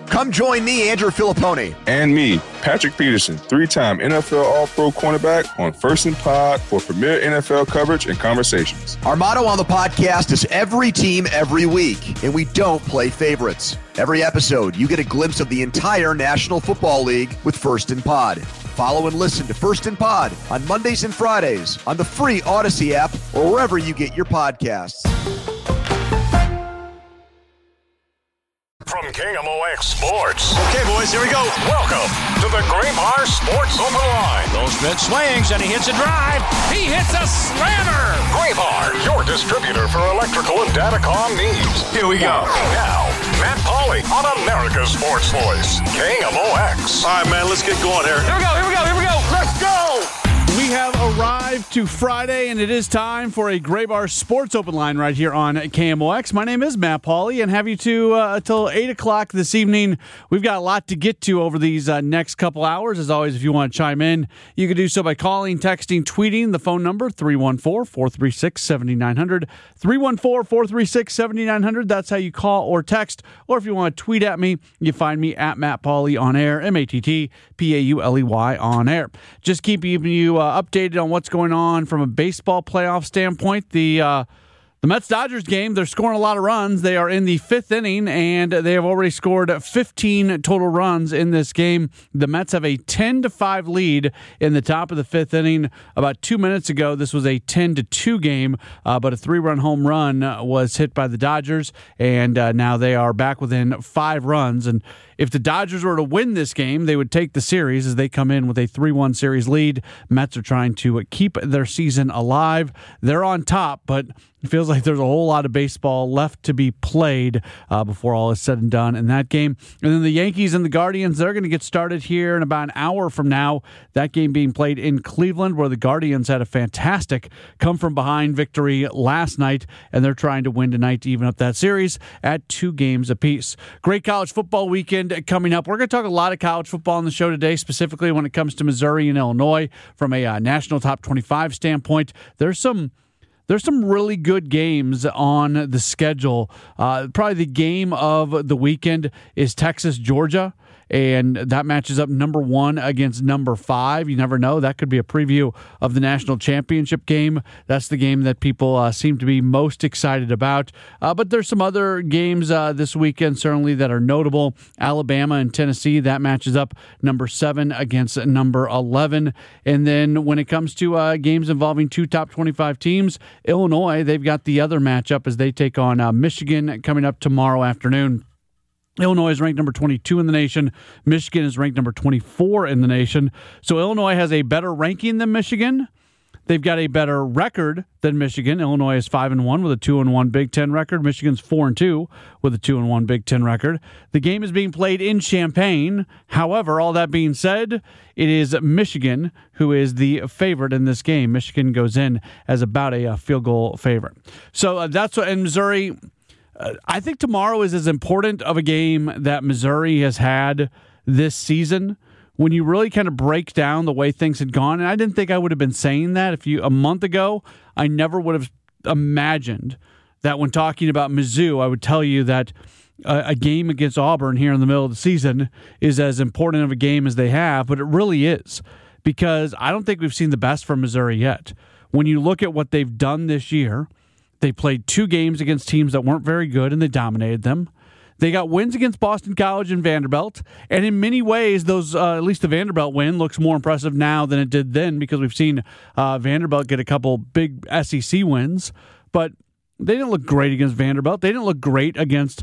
Come join me, Andrew Filipponi. And me, Patrick Peterson, 3-time NFL All-Pro cornerback on First and Pod for premier NFL coverage and conversations. Our motto on the podcast is every team, every week, and we don't play favorites. Every episode, you get a glimpse of the entire National Football League with First and Pod. Follow and listen to First and Pod on Mondays and Fridays on the free Odyssey app or wherever you get your podcasts. From KMOX Sports. Okay, boys, here we go. Welcome to the Graybar Sports Open Line. Goldschmidt swings and he hits a drive. He hits a slammer. Graybar, your distributor for electrical and datacom needs. Here we go. Now, Matt Pauley on America's Sports Voice, KMOX. All right, man, let's get going here. Here we go. Let's go. We have arrived to Friday, and it is time for a Graybar Sports Open Line right here on KMOX. My name is Matt Pauley, and have you till 8 o'clock this evening. We've got a lot to get to over these next couple hours. As always, if you want to chime in, you can do so by calling, texting, tweeting. The phone number, 314-436-7900. 314-436-7900. That's how you call or text. Or if you want to tweet at me, you find me at Matt Pauley on air, MattPauley on air. Just keeping you updated on what's going on from a baseball playoff standpoint. The Mets-Dodgers game, they're scoring a lot of runs. They are in the fifth inning, and they have already scored 15 total runs in this game. The Mets have a 10-5 lead in the top of the fifth inning. About 2 minutes ago, this was a 10-2 game, but a 3-run home run was hit by the Dodgers, and now they are back within 5 runs. And if the Dodgers were to win this game, they would take the series as they come in with a 3-1 series lead. Mets are trying to keep their season alive. They're on top, but it feels like there's a whole lot of baseball left to be played before all is said and done in that game. And then the Yankees and the Guardians, they're going to get started here in about an hour from now. That game being played in Cleveland, where the Guardians had a fantastic come-from-behind victory last night, and they're trying to win tonight to even up that series at 2 games apiece. Great college football weekend coming up. We're going to talk a lot of college football on the show today, specifically when it comes to Missouri and Illinois from a national top 25 standpoint. There's some really good games on the schedule. Probably the game of the weekend is Texas-Georgia, and that matches up number 1 against number 5. You never know. That could be a preview of the national championship game. That's the game that people seem to be most excited about. But there's some other games this weekend, certainly, that are notable. Alabama and Tennessee, that matches up number 7 against number 11. And then when it comes to games involving 2 top 25 teams, Illinois, they've got the other matchup as they take on Michigan coming up tomorrow afternoon. Illinois is ranked number 22 in the nation. Michigan is ranked number 24 in the nation. So Illinois has a better ranking than Michigan. They've got a better record than Michigan. Illinois is 5-1 with a 2-1 Big Ten record. Michigan's 4-2 with a 2-1 Big Ten record. The game is being played in Champaign. However, all that being said, it is Michigan who is the favorite in this game. Michigan goes in as about a field goal favorite. So that's what in Missouri. I think tomorrow is as important of a game that Missouri has had this season. When you really kind of break down the way things had gone, and I didn't think I would have been saying that a month ago. I never would have imagined that when talking about Mizzou, I would tell you that a game against Auburn here in the middle of the season is as important of a game as they have, but it really is, because I don't think we've seen the best from Missouri yet. When you look at what they've done this year, they played 2 games against teams that weren't very good, and they dominated them. They got wins against Boston College and Vanderbilt, and in many ways, those at least the Vanderbilt win looks more impressive now than it did then, because we've seen Vanderbilt get a couple big SEC wins, but they didn't look great against Vanderbilt. They didn't look great against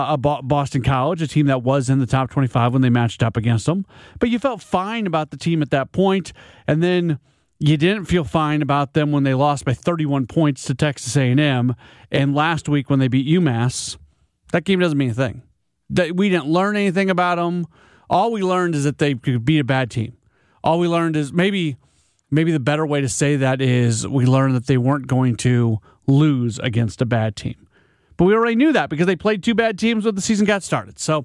Boston College, a team that was in the top 25 when they matched up against them. But you felt fine about the team at that point, and then you didn't feel fine about them when they lost by 31 points to Texas A&M. And last week when they beat UMass, that game doesn't mean a thing. We didn't learn anything about them. All we learned is that they could beat a bad team. All we learned is maybe the better way to say that is we learned that they weren't going to lose against a bad team. But we already knew that because they played 2 bad teams when the season got started. So,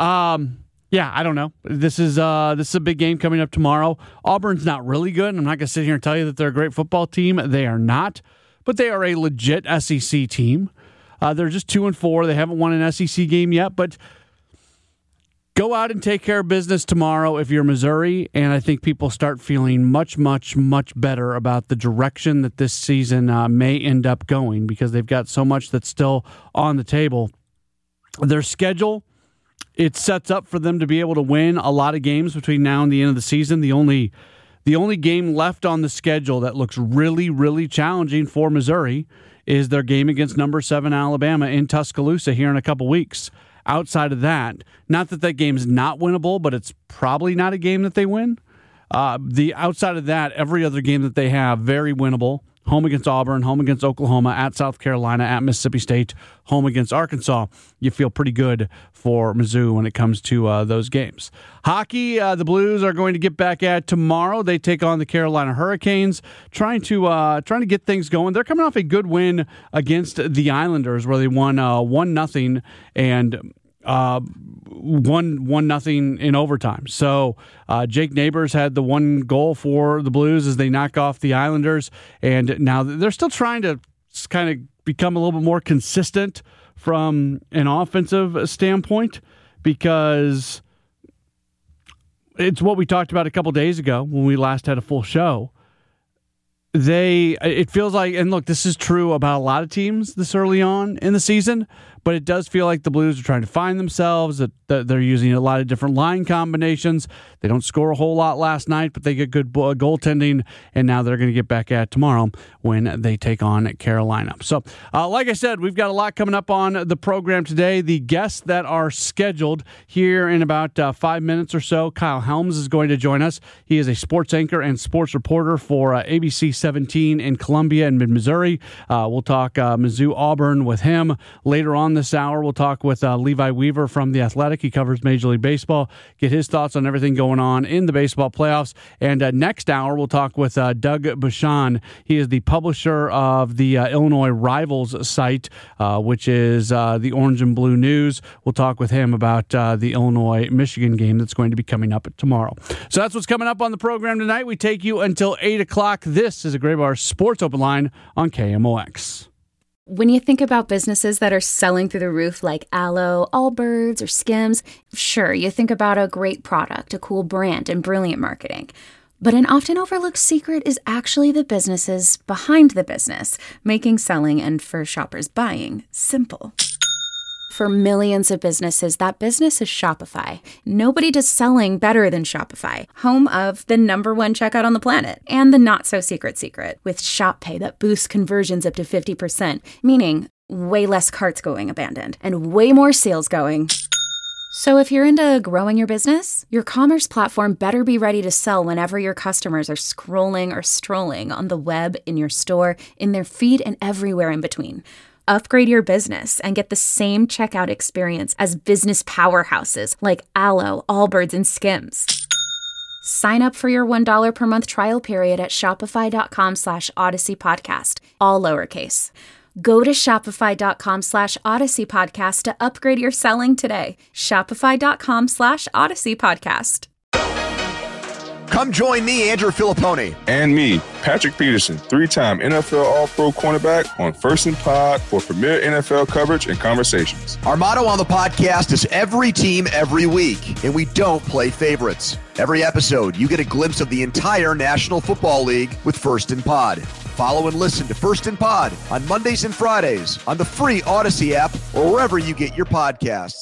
yeah, I don't know. This is a big game coming up tomorrow. Auburn's not really good. I'm not going to sit here and tell you that they're a great football team. They are not. But they are a legit SEC team. They're just 2-4. They haven't won an SEC game yet. But Go out and take care of business tomorrow if you're Missouri, and I think people start feeling much, much, much better about the direction that this season may end up going because they've got so much that's still on the table. Their schedule, it sets up for them to be able to win a lot of games between now and the end of the season. The only game left on the schedule that looks really, really challenging for Missouri is their game against number 7 Alabama in Tuscaloosa here in a couple weeks. Outside of that, not that game's not winnable, but it's probably not a game that they win. Outside of that, every other game that they have, very winnable. Home against Auburn, home against Oklahoma, at South Carolina, at Mississippi State, home against Arkansas. You feel pretty good for Mizzou when it comes to those games. Hockey, the Blues are going to get back at tomorrow. They take on the Carolina Hurricanes, trying to get things going. They're coming off a good win against the Islanders, where they won 1-0 and 1-0 in overtime. So Jake Neighbors had the one goal for the Blues as they knock off the Islanders, and now they're still trying to kind of become a little bit more consistent from an offensive standpoint, because it's what we talked about a couple days ago when we last had a full show. It feels like, and look, this is true about a lot of teams this early on in the season, but it does feel like the Blues are trying to find themselves, that they're using a lot of different line combinations. They don't score a whole lot last night, but they get good goaltending, and now they're going to get back at tomorrow when they take on Carolina. So, like I said, we've got a lot coming up on the program today. The guests that are scheduled here in about 5 minutes or so, Kyle Helms is going to join us. He is a sports anchor and sports reporter for ABC 17 in Columbia and mid-Missouri. We'll talk Mizzou-Auburn with him. Later on this hour, we'll talk with Levi Weaver from The Athletic. He covers Major League Baseball, get his thoughts on everything going on in the baseball playoffs. And next hour, we'll talk with Doug Buchan. He is the publisher of the Illinois Rivals site, which is the Orange and Blue News. We'll talk with him about the Illinois-Michigan game that's going to be coming up tomorrow. So that's what's coming up on the program tonight. We take you until 8 o'clock. This is a Gray Bar Sports Open Line on KMOX. When you think about businesses that are selling through the roof like Aloe, Allbirds, or Skims, sure, you think about a great product, a cool brand, and brilliant marketing. But an often overlooked secret is actually the businesses behind the business, making selling and, for shoppers, buying simple. For millions of businesses, that business is Shopify. Nobody does selling better than Shopify, home of the #1 checkout on the planet, and the not-so-secret secret, with Shop Pay that boosts conversions up to 50%, meaning way less carts going abandoned, and way more sales going. So if you're into growing your business, your commerce platform better be ready to sell whenever your customers are scrolling or strolling on the web, in your store, in their feed, and everywhere in between. Upgrade your business and get the same checkout experience as business powerhouses like Aloe, Allbirds, and Skims. Sign up for your $1 per month trial period at shopify.com/Odyssey Podcast, all lowercase. Go to shopify.com/Odyssey Podcast to upgrade your selling today. Shopify.com/Odyssey Podcast. Come join me, Andrew Filipponi. And me, Patrick Peterson, 3-time NFL All-Pro cornerback on First and Pod for premier NFL coverage and conversations. Our motto on the podcast is every team, every week, and we don't play favorites. Every episode, you get a glimpse of the entire National Football League with First and Pod. Follow and listen to First and Pod on Mondays and Fridays on the free Odyssey app or wherever you get your podcasts.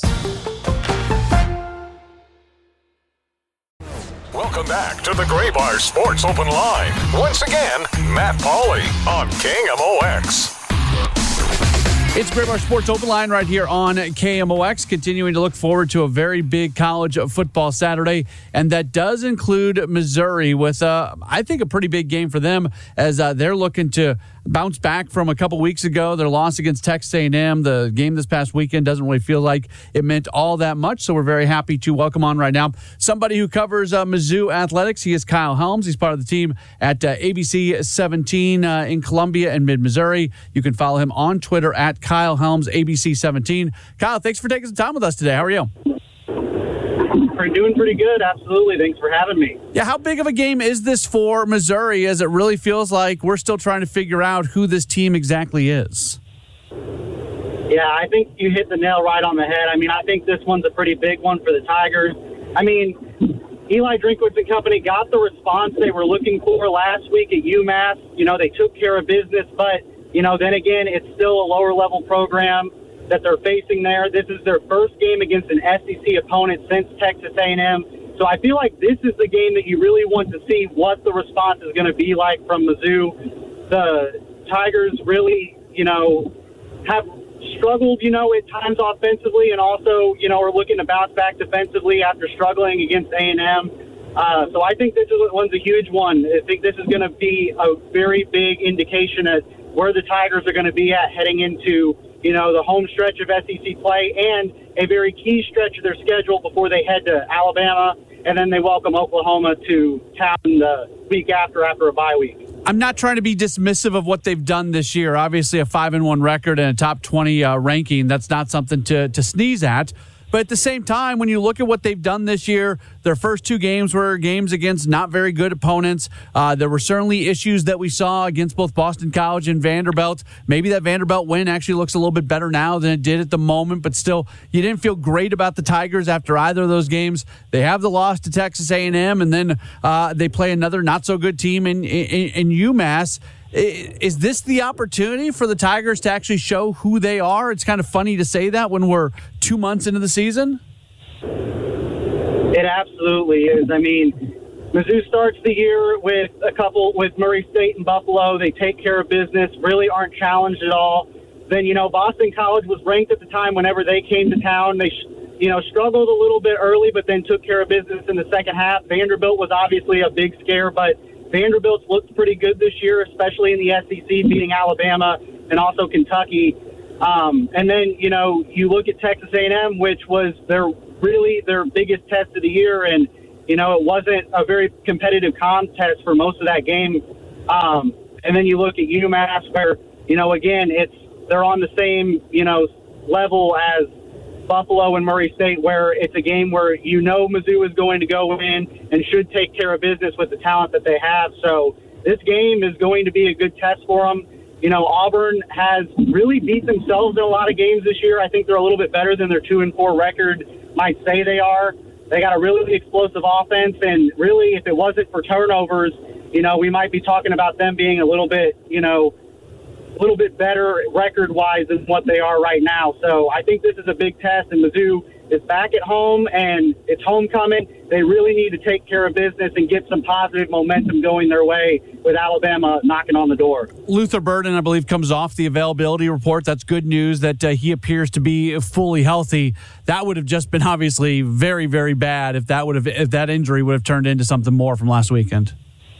Welcome back to the Gray Bar Sports Open Line. Once again, Matt Pauley on KMOX. It's Gray Bar Sports Open Line right here on KMOX, continuing to look forward to a very big college football Saturday, and that does include Missouri with, I think, a pretty big game for them as they're looking to bounce back from a couple weeks ago. Their loss against Texas A&M, the game this past weekend, doesn't really feel like it meant all that much, so we're very happy to welcome on right now somebody who covers Mizzou athletics. He is Kyle Helms. He's part of the team at ABC 17 in Columbia and mid-Missouri. You can follow him on Twitter at Kyle Helms, ABC 17. Kyle, thanks for taking some time with us today. How are you? We're doing pretty good. Absolutely. Thanks for having me. Yeah, how big of a game is this for Missouri, as it really feels like we're still trying to figure out who this team exactly is? Yeah, I think you hit the nail right on the head. I mean, I think this one's a pretty big one for the Tigers. I mean, Eli Drinkwitz and company got the response they were looking for last week at UMass. You know, they took care of business, but, you know, then again, it's still a lower-level program that they're facing there. This is their first game against an SEC opponent since Texas A&M. So I feel like this is the game that you really want to see what the response is going to be like from Mizzou. The Tigers really, you know, have struggled, you know, at times offensively, and also, you know, are looking to bounce back defensively after struggling against A&M. So I think this one's a huge one. I think this is going to be a very big indication of where the Tigers are going to be at heading into, you know, the home stretch of SEC play and a very key stretch of their schedule before they head to Alabama, and then they welcome Oklahoma to town the week after a bye week. I'm not trying to be dismissive of what they've done this year. Obviously, a 5-1 record and a top 20 ranking, that's not something to sneeze at. But at the same time, when you look at what they've done this year, their first two games were games against not very good opponents. There were certainly issues that we saw against both Boston College and Vanderbilt. Maybe that Vanderbilt win actually looks a little bit better now than it did at the moment, but still, you didn't feel great about the Tigers after either of those games. They have the loss to Texas A&M, and then they play another not-so-good team in UMass. Is this the opportunity for the Tigers to actually show who they are? It's kind of funny to say that when we're 2 months into the season. It absolutely is. I mean, Mizzou starts the year with Murray State and Buffalo. They take care of business, really aren't challenged at all. Then, you know, Boston College was ranked at the time whenever they came to town. They, struggled a little bit early, but then took care of business in the second half. Vanderbilt was obviously a big scare, but Vanderbilt's looked pretty good this year, especially in the SEC, beating Alabama and also Kentucky. And then, you know, you look at Texas A&M, which was their biggest test of the year, and, you know, it wasn't a very competitive contest for most of that game. And then you look at UMass, where, you know, again, they're on the same, you know, level as Buffalo and Murray State, where it's a game where you know Mizzou is going to go in and should take care of business with the talent that they have. So this game is going to be a good test for them. You know, Auburn has really beat themselves in a lot of games this year. I think they're a little bit better than their 2-4 record might say they are. They got a really explosive offense, and really, if it wasn't for turnovers, you know, we might be talking about them being a little bit better record-wise than what they are right now. So I think this is a big test, and Mizzou is back at home, and it's homecoming. They really need to take care of business and get some positive momentum going their way with Alabama knocking on the door. Luther Burden, I believe, comes off the availability report. That's good news that he appears to be fully healthy. That would have just been obviously very, very bad if that injury would have turned into something more from last weekend.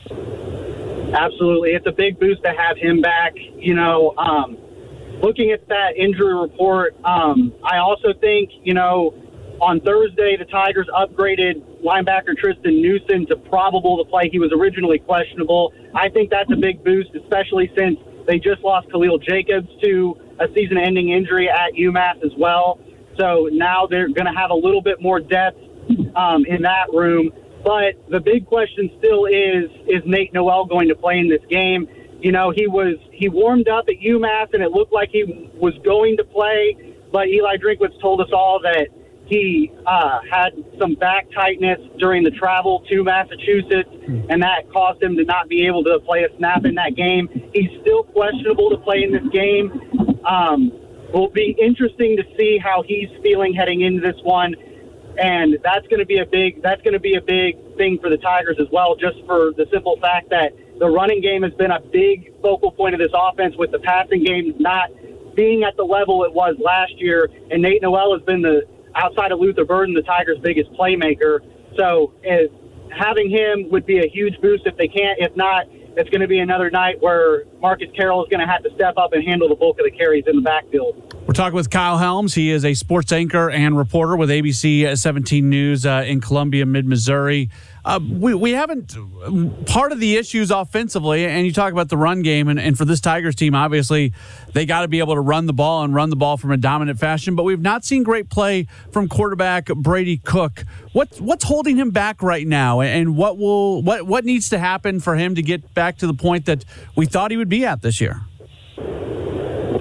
Absolutely. It's a big boost to have him back. You know, looking at that injury report, I also think, you know, on Thursday, the Tigers upgraded linebacker Tristan Newsom to probable to play. He was originally questionable. I think that's a big boost, especially since they just lost Khalil Jacobs to a season-ending injury at UMass as well. So now they're going to have a little bit more depth in that room. But the big question still is Nate Noel going to play in this game? You know, he warmed up at UMass, and it looked like he was going to play, but Eli Drinkwitz told us all that he had some back tightness during the travel to Massachusetts, and that caused him to not be able to play a snap in that game. He's still questionable to play in this game. Will be interesting to see how he's feeling heading into this one. And that's going to be a big thing for the Tigers as well, just for the simple fact that the running game has been a big focal point of this offense, with the passing game not being at the level it was last year. And Nate Noel has been, outside of Luther Burden, the Tigers' biggest playmaker. So having him would be a huge boost if they can't. If not, it's going to be another night where Marcus Carroll is going to have to step up and handle the bulk of the carries in the backfield. We're talking with Kyle Helms. He is a sports anchor and reporter with ABC 17 News in Columbia, mid-Missouri. We haven't – part of the issues offensively, and you talk about the run game, and for this Tigers team, obviously, they got to be able to run the ball and run the ball from a dominant fashion, but we've not seen great play from quarterback Brady Cook. What's holding him back right now, and what needs to happen for him to get back to the point that we thought he would be at this year?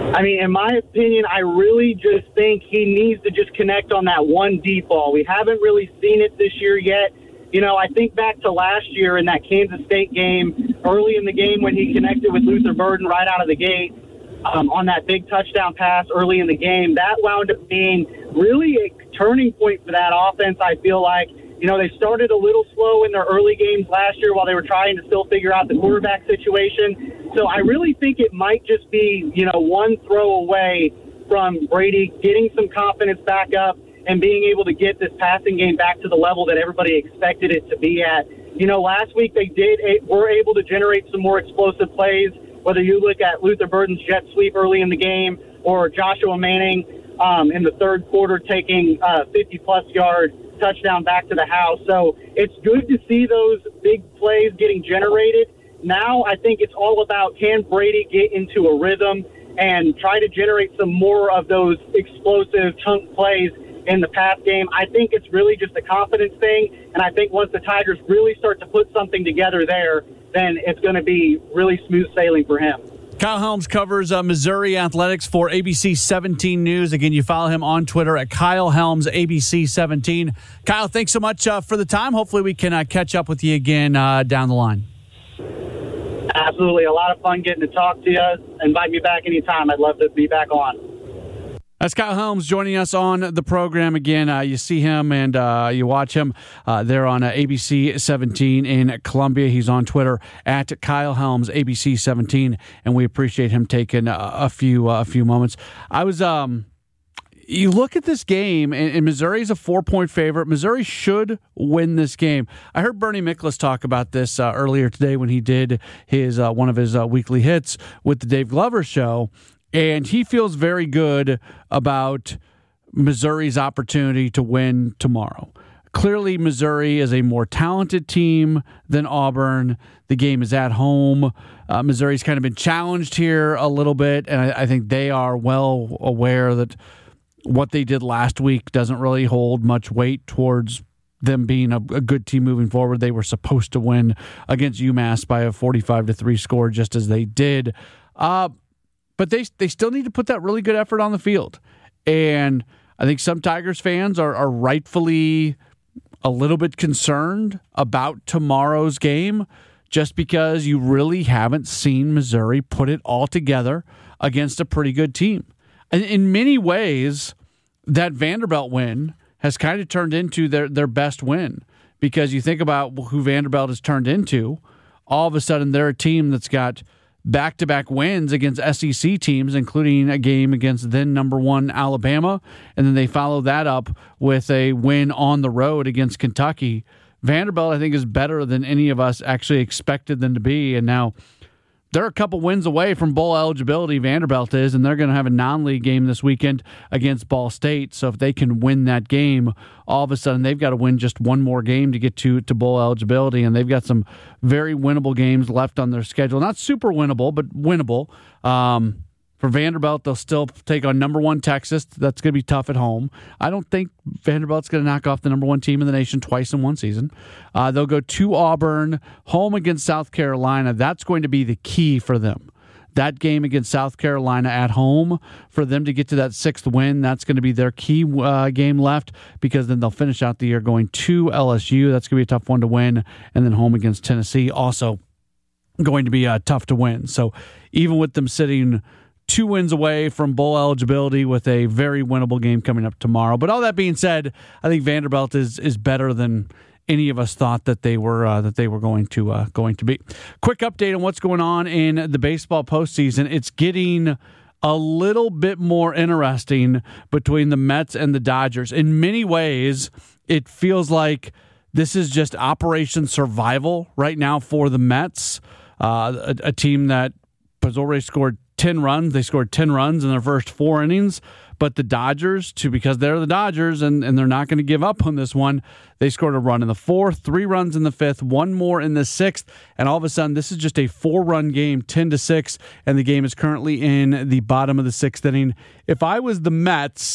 I mean, in my opinion, I really just think he needs to just connect on that one deep ball. We haven't really seen it this year yet. You know, I think back to last year in that Kansas State game, early in the game when he connected with Luther Burden right out of the gate on that big touchdown pass early in the game. That wound up being really a turning point for that offense, I feel like. You know, they started a little slow in their early games last year while they were trying to still figure out the quarterback situation. So I really think it might just be, you know, one throw away from Brady getting some confidence back up and being able to get this passing game back to the level that everybody expected it to be at. You know, last week they were able to generate some more explosive plays, whether you look at Luther Burden's jet sweep early in the game or Joshua Manning in the third quarter taking 50-plus yard touchdown back to the house. So it's good to see those big plays getting generated. Now I think it's all about, can Brady get into a rhythm and try to generate some more of those explosive chunk plays in the pass game. I think it's really just a confidence thing, and I think once the Tigers really start to put something together there, then it's going to be really smooth sailing for him. Kyle Helms covers Missouri athletics for ABC 17 News. Again, you follow him on Twitter at Kyle Helms, ABC 17. Kyle, thanks so much for the time. Hopefully we can catch up with you again down the line. Absolutely. A lot of fun getting to talk to you. Invite me back anytime. I'd love to be back on. That's Kyle Helms joining us on the program again. You see him and you watch him there on ABC 17 in Columbia. He's on Twitter at Kyle Helms, ABC 17, and we appreciate him taking a few moments. I was you look at this game, and Missouri's a 4-point favorite. Missouri should win this game. I heard Bernie Miklasz talk about this earlier today when he did his one of his weekly hits with the Dave Glover Show. And he feels very good about Missouri's opportunity to win tomorrow. Clearly, Missouri is a more talented team than Auburn. The game is at home. Missouri's kind of been challenged here a little bit, and I think they are well aware that what they did last week doesn't really hold much weight towards them being a good team moving forward. They were supposed to win against UMass by a 45-3 score, just as they did. But they still need to put that really good effort on the field. And I think some Tigers fans are rightfully a little bit concerned about tomorrow's game just because you really haven't seen Missouri put it all together against a pretty good team. And in many ways, that Vanderbilt win has kind of turned into their best win because you think about who Vanderbilt has turned into, all of a sudden they're a team that's got back-to-back wins against SEC teams, including a game against then number 1 Alabama, and then they follow that up with a win on the road against Kentucky. Vanderbilt, I think, is better than any of us actually expected them to be, and now they're a couple wins away from bowl eligibility, Vanderbilt is, and they're going to have a non-league game this weekend against Ball State. So if they can win that game, all of a sudden they've got to win just one more game to get to bowl eligibility, and they've got some very winnable games left on their schedule. Not super winnable, but winnable. For Vanderbilt, they'll still take on number 1 Texas. That's going to be tough at home. I don't think Vanderbilt's going to knock off the number 1 team in the nation twice in one season. They'll go to Auburn, home against South Carolina. That's going to be the key for them. That game against South Carolina at home, for them to get to that 6th win, that's going to be their key game left, because then they'll finish out the year going to LSU. That's going to be a tough one to win. And then home against Tennessee, also going to be tough to win. So even with them sitting 2 wins away from bowl eligibility with a very winnable game coming up tomorrow. But all that being said, I think Vanderbilt is better than any of us thought that they were going to be. Quick update on what's going on in the baseball postseason. It's getting a little bit more interesting between the Mets and the Dodgers. In many ways, it feels like this is just Operation Survival right now for the Mets, a team that has already scored 10 runs. They scored 10 runs in their first 4 innings. But the Dodgers, because they're the Dodgers and they're not going to give up on this one, they scored a run in the 4th, 3 runs in the 5th, 1 more in the 6th, and all of a sudden this is just a 4-run game, 10-6, and the game is currently in the bottom of the 6th inning. If I was the Mets,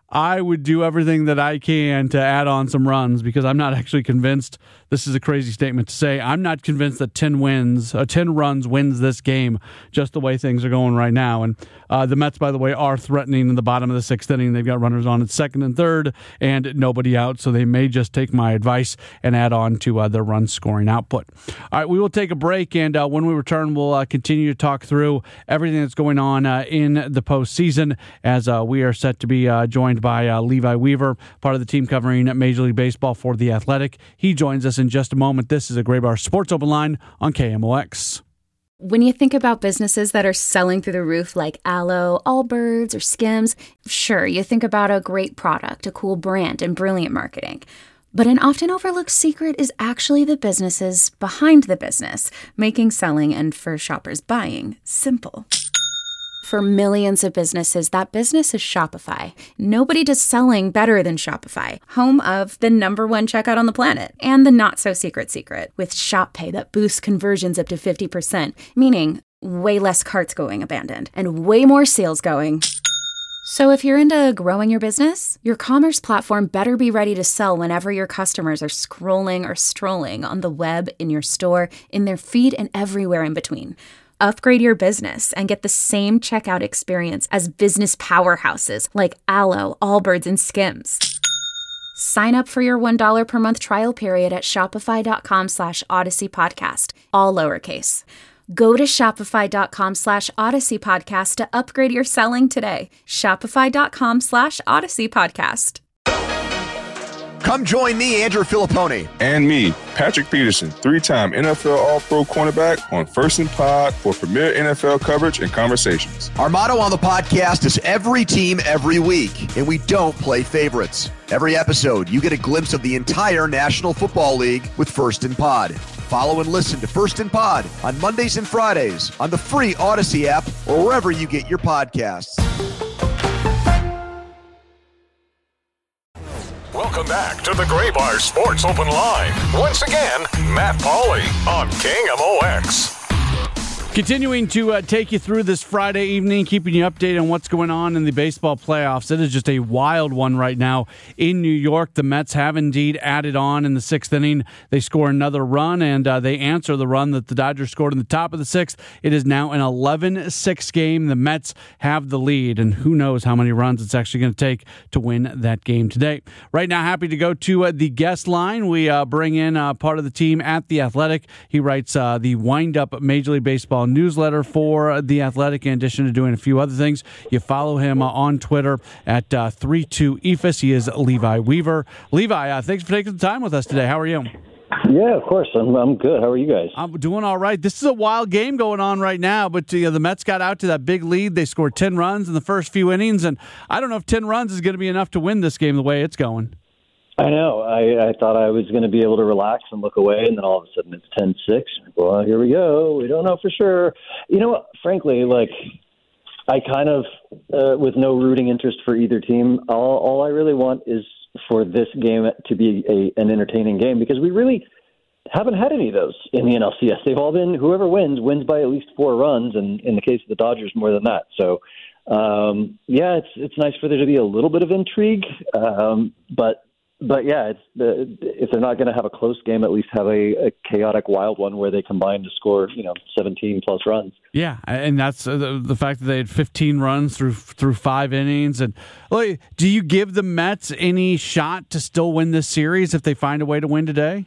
I would do everything that I can to add on some runs because I'm not actually convinced. This is a crazy statement to say. I'm not convinced that 10 runs wins this game just the way things are going right now. And the Mets, by the way, are threatening in the bottom of the sixth inning. They've got runners on at second and third and nobody out, so they may just take my advice and add on to their run scoring output. All right, we will take a break, and when we return, we'll continue to talk through everything that's going on in the postseason as we are set to be joined by Levi Weaver, part of the team covering Major League Baseball for The Athletic. He joins us in just a moment. This is a Gray Bar Sports Open Line on KMOX. When you think about businesses that are selling through the roof like Aloe, Allbirds, or Skims, sure, you think about a great product, a cool brand, and brilliant marketing. But an often overlooked secret is actually the businesses behind the business, making selling and, for shoppers, buying simple. For millions of businesses, that business is Shopify. Nobody does selling better than Shopify, home of the #1 checkout on the planet and the not-so-secret secret with Shop Pay that boosts conversions up to 50%, meaning way less carts going abandoned and way more sales going. So if you're into growing your business, your commerce platform better be ready to sell whenever your customers are scrolling or strolling on the web, in your store, in their feed, and everywhere in between. Upgrade your business and get the same checkout experience as business powerhouses like Aloe, Allbirds, and Skims. Sign up for your $1 per month trial period at shopify.com/Odyssey Podcast, all lowercase. Go to shopify.com/Odyssey Podcast to upgrade your selling today. Shopify.com/Odyssey Podcast. Come join me, Andrew Filippone. And me, Patrick Peterson, 3-time NFL All-Pro cornerback on First and Pod for premier NFL coverage and conversations. Our motto on the podcast is every team, every week, and we don't play favorites. Every episode, you get a glimpse of the entire National Football League with First and Pod. Follow and listen to First and Pod on Mondays and Fridays on the free Odyssey app or wherever you get your podcasts. Welcome back to the Gray Bar Sports Open Line. Once again, Matt Pauley on KMOX. Continuing to take you through this Friday evening, keeping you updated on what's going on in the baseball playoffs. It is just a wild one right now in New York. The Mets have indeed added on in the sixth inning. They score another run, and they answer the run that the Dodgers scored in the top of the sixth. It is now an 11-6 game. The Mets have the lead, and who knows how many runs it's actually going to take to win that game today. Right now, happy to go to the guest line. We bring in part of the team at The Athletic. He writes the wind-up Major League Baseball newsletter for The Athletic, in addition to doing a few other things. You follow him on Twitter at 32EFUS. He is Levi Weaver. Levi, thanks for taking the time with us today. How are you? Yeah, of course. I'm good. How are you guys? I'm doing all right. This is a wild game going on right now, but the Mets got out to that big lead. They scored 10 runs in the first few innings, and I don't know if 10 runs is going to be enough to win this game the way it's going. I know. I thought I was going to be able to relax and look away, and then all of a sudden it's 10-6. Well, here we go. We don't know for sure. You know what? Frankly, I kind of, with no rooting interest for either team, all I really want is for this game to be an entertaining game, because we really haven't had any of those in the NLCS. They've all been, whoever wins by at least 4 runs, and in the case of the Dodgers, more than that. So, yeah, it's nice for there to be a little bit of intrigue, But yeah, if they're not going to have a close game, at least have a chaotic, wild one where they combine to score, 17 plus runs. Yeah, and that's the fact that they had 15 runs through 5 innings. And do you give the Mets any shot to still win this series if they find a way to win today?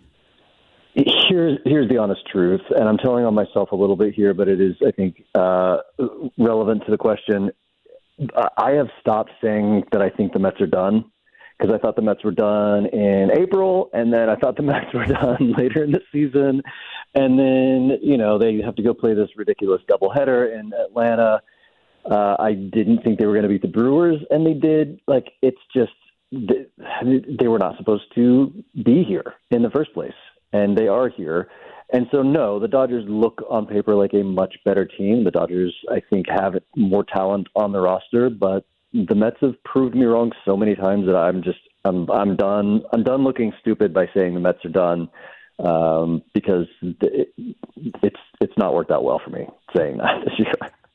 Here's the honest truth, and I'm telling on myself a little bit here, but it is, I think, relevant to the question. I have stopped saying that I think the Mets are done, because I thought the Mets were done in April, and then I thought the Mets were done later in the season. And then, they have to go play this ridiculous doubleheader in Atlanta. I didn't think they were going to beat the Brewers, and they did. It's just, they were not supposed to be here in the first place, and they are here. And so, no, the Dodgers look on paper like a much better team. The Dodgers, I think, have more talent on the roster, but the Mets have proved me wrong so many times that I'm done. I'm done looking stupid by saying the Mets are done, because it's not worked out well for me saying that this year.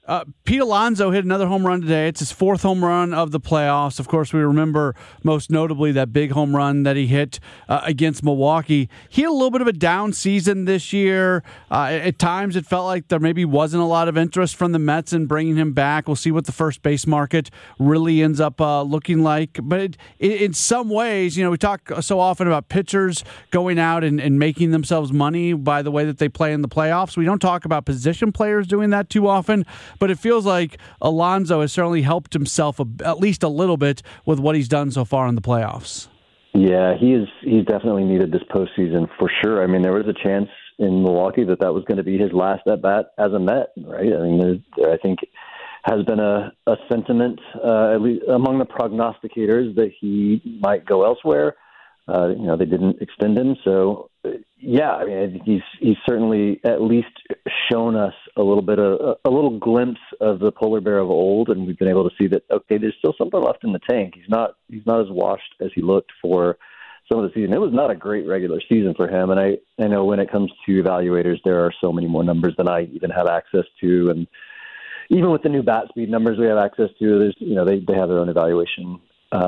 Pete Alonso hit another home run today. It's his fourth home run of the playoffs. Of course, we remember most notably that big home run that he hit against Milwaukee. He had a little bit of a down season this year. At times, it felt like there maybe wasn't a lot of interest from the Mets in bringing him back. We'll see what the first base market really ends up looking like. But in some ways, we talk so often about pitchers going out and making themselves money by the way that they play in the playoffs. We don't talk about position players doing that too often. But it feels like Alonso has certainly helped himself at least a little bit with what he's done so far in the playoffs. Yeah, he's definitely needed this postseason for sure. I mean, there was a chance in Milwaukee that was going to be his last at bat as a Met, right? I mean, I think has been a sentiment at least among the prognosticators that he might go elsewhere. They didn't extend him, so yeah. I mean, I think he's certainly at least shown us a little glimpse of the polar bear of old, and we've been able to see that. Okay, there's still something left in the tank. He's not as washed as he looked for some of the season. It was not a great regular season for him, and I know when it comes to evaluators, there are so many more numbers than I even have access to, and even with the new bat speed numbers we have access to, there's they have their own evaluation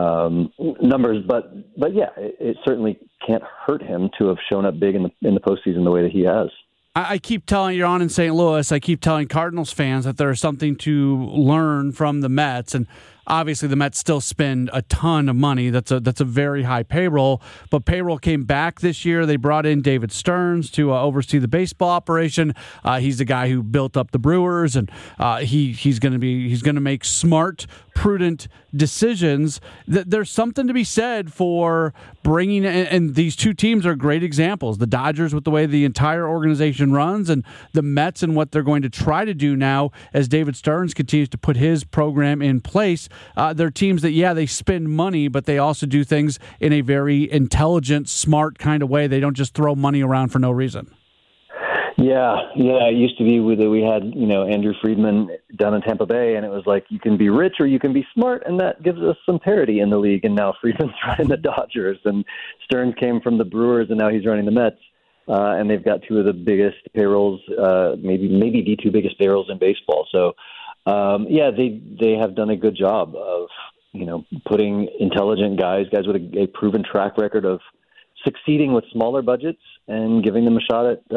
numbers, but yeah, it certainly can't hurt him to have shown up big in the postseason the way that he has. I keep telling, you're on in St. Louis, I keep telling Cardinals fans that there's something to learn from the Mets, and obviously the Mets still spend a ton of money. That's a very high payroll, but payroll came back this year. They brought in David Stearns to oversee the baseball operation. He's the guy who built up the Brewers, and he's going to make smart, prudent decisions. There's something to be said for bringing, and these two teams are great examples. The Dodgers with the way the entire organization runs, and the Mets and what they're going to try to do now as David Stearns continues to put his program in place. They're teams that, they spend money, but they also do things in a very intelligent, smart kind of way. They don't just throw money around for no reason. Yeah. It used to be we had, Andrew Friedman down in Tampa Bay, and it was like you can be rich or you can be smart, and that gives us some parity in the league. And now Friedman's running the Dodgers, and Stearns came from the Brewers, and now he's running the Mets. And they've got two of the biggest payrolls, maybe the two biggest payrolls in baseball. So, they have done a good job of, putting intelligent guys with a proven track record of succeeding with smaller budgets and giving them a shot at,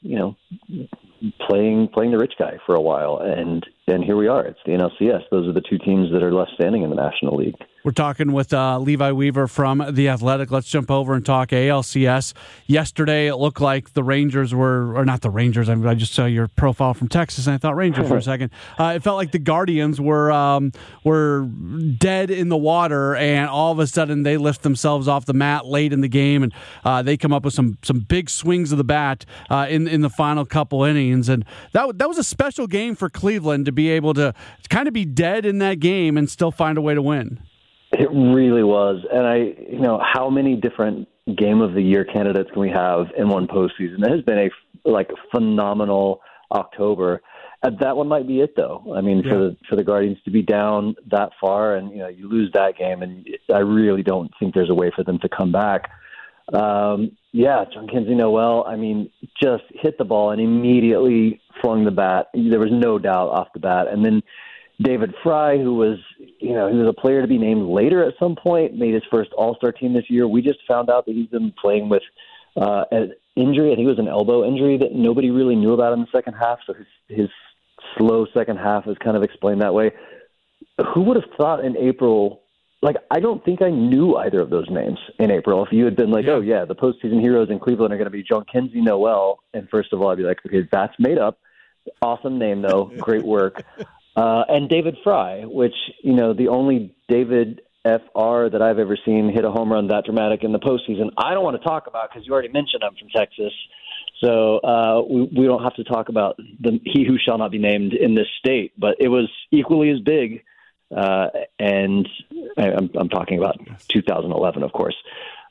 playing the rich guy for a while. And here we are. It's the NLCS. Those are the two teams that are left standing in the National League. We're talking with Levi Weaver from The Athletic. Let's jump over and talk ALCS. Yesterday, it looked like the Rangers or not the Rangers. I just saw your profile from Texas, and I thought Rangers for a second. It felt like the Guardians were dead in the water, and all of a sudden they lift themselves off the mat late in the game, and they come up with some big swings of the bat in the final couple innings. And that was a special game for Cleveland to be able to kind of be dead in that game and still find a way to win. It really was. And how many different game of the year candidates can we have in one postseason? It has been a phenomenal October. That one might be it, though. I mean, for the Guardians to be down that far, and you lose that game, and I really don't think there's a way for them to come back. Jhonkensy Noel, just hit the ball and immediately flung the bat. There was no doubt off the bat. And then David Fry, who was, he was a player to be named later at some point, made his first All-Star team this year. We just found out that he's been playing with an injury. I think it was an elbow injury that nobody really knew about in the second half. So his slow second half is kind of explained that way. Who would have thought in April? I don't think I knew either of those names in April. If you had been the postseason heroes in Cleveland are going to be Jhonkensy Noel, and first of all, I'd be like, okay, that's made up. Awesome name, though. Great work. And David Fry, which, the only David F.R. that I've ever seen hit a home run that dramatic in the postseason. I don't want to talk about because you already mentioned I'm from Texas. So we don't have to talk about he who shall not be named in this state. But it was equally as big. And I'm talking about 2011, of course.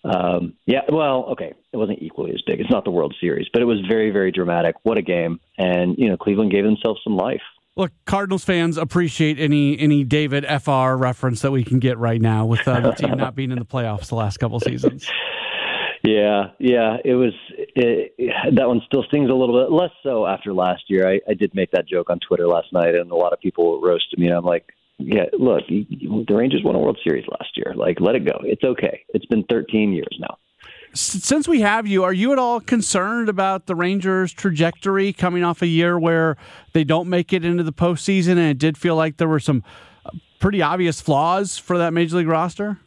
It wasn't equally as big. It's not the World Series, but it was very, very dramatic. What a game. And, Cleveland gave themselves some life. Look, Cardinals fans appreciate any David F.R. reference that we can get right now with the team not being in the playoffs the last couple seasons. Yeah, it was. that one still stings a little bit, less so after last year. I did make that joke on Twitter last night, and a lot of people roasted me. I'm like, yeah, look, the Rangers won a World Series last year. Like, let it go. It's okay. It's been 13 years now. Since we have you, are you at all concerned about the Rangers' trajectory coming off a year where they don't make it into the postseason, and it did feel like there were some pretty obvious flaws for that Major League roster?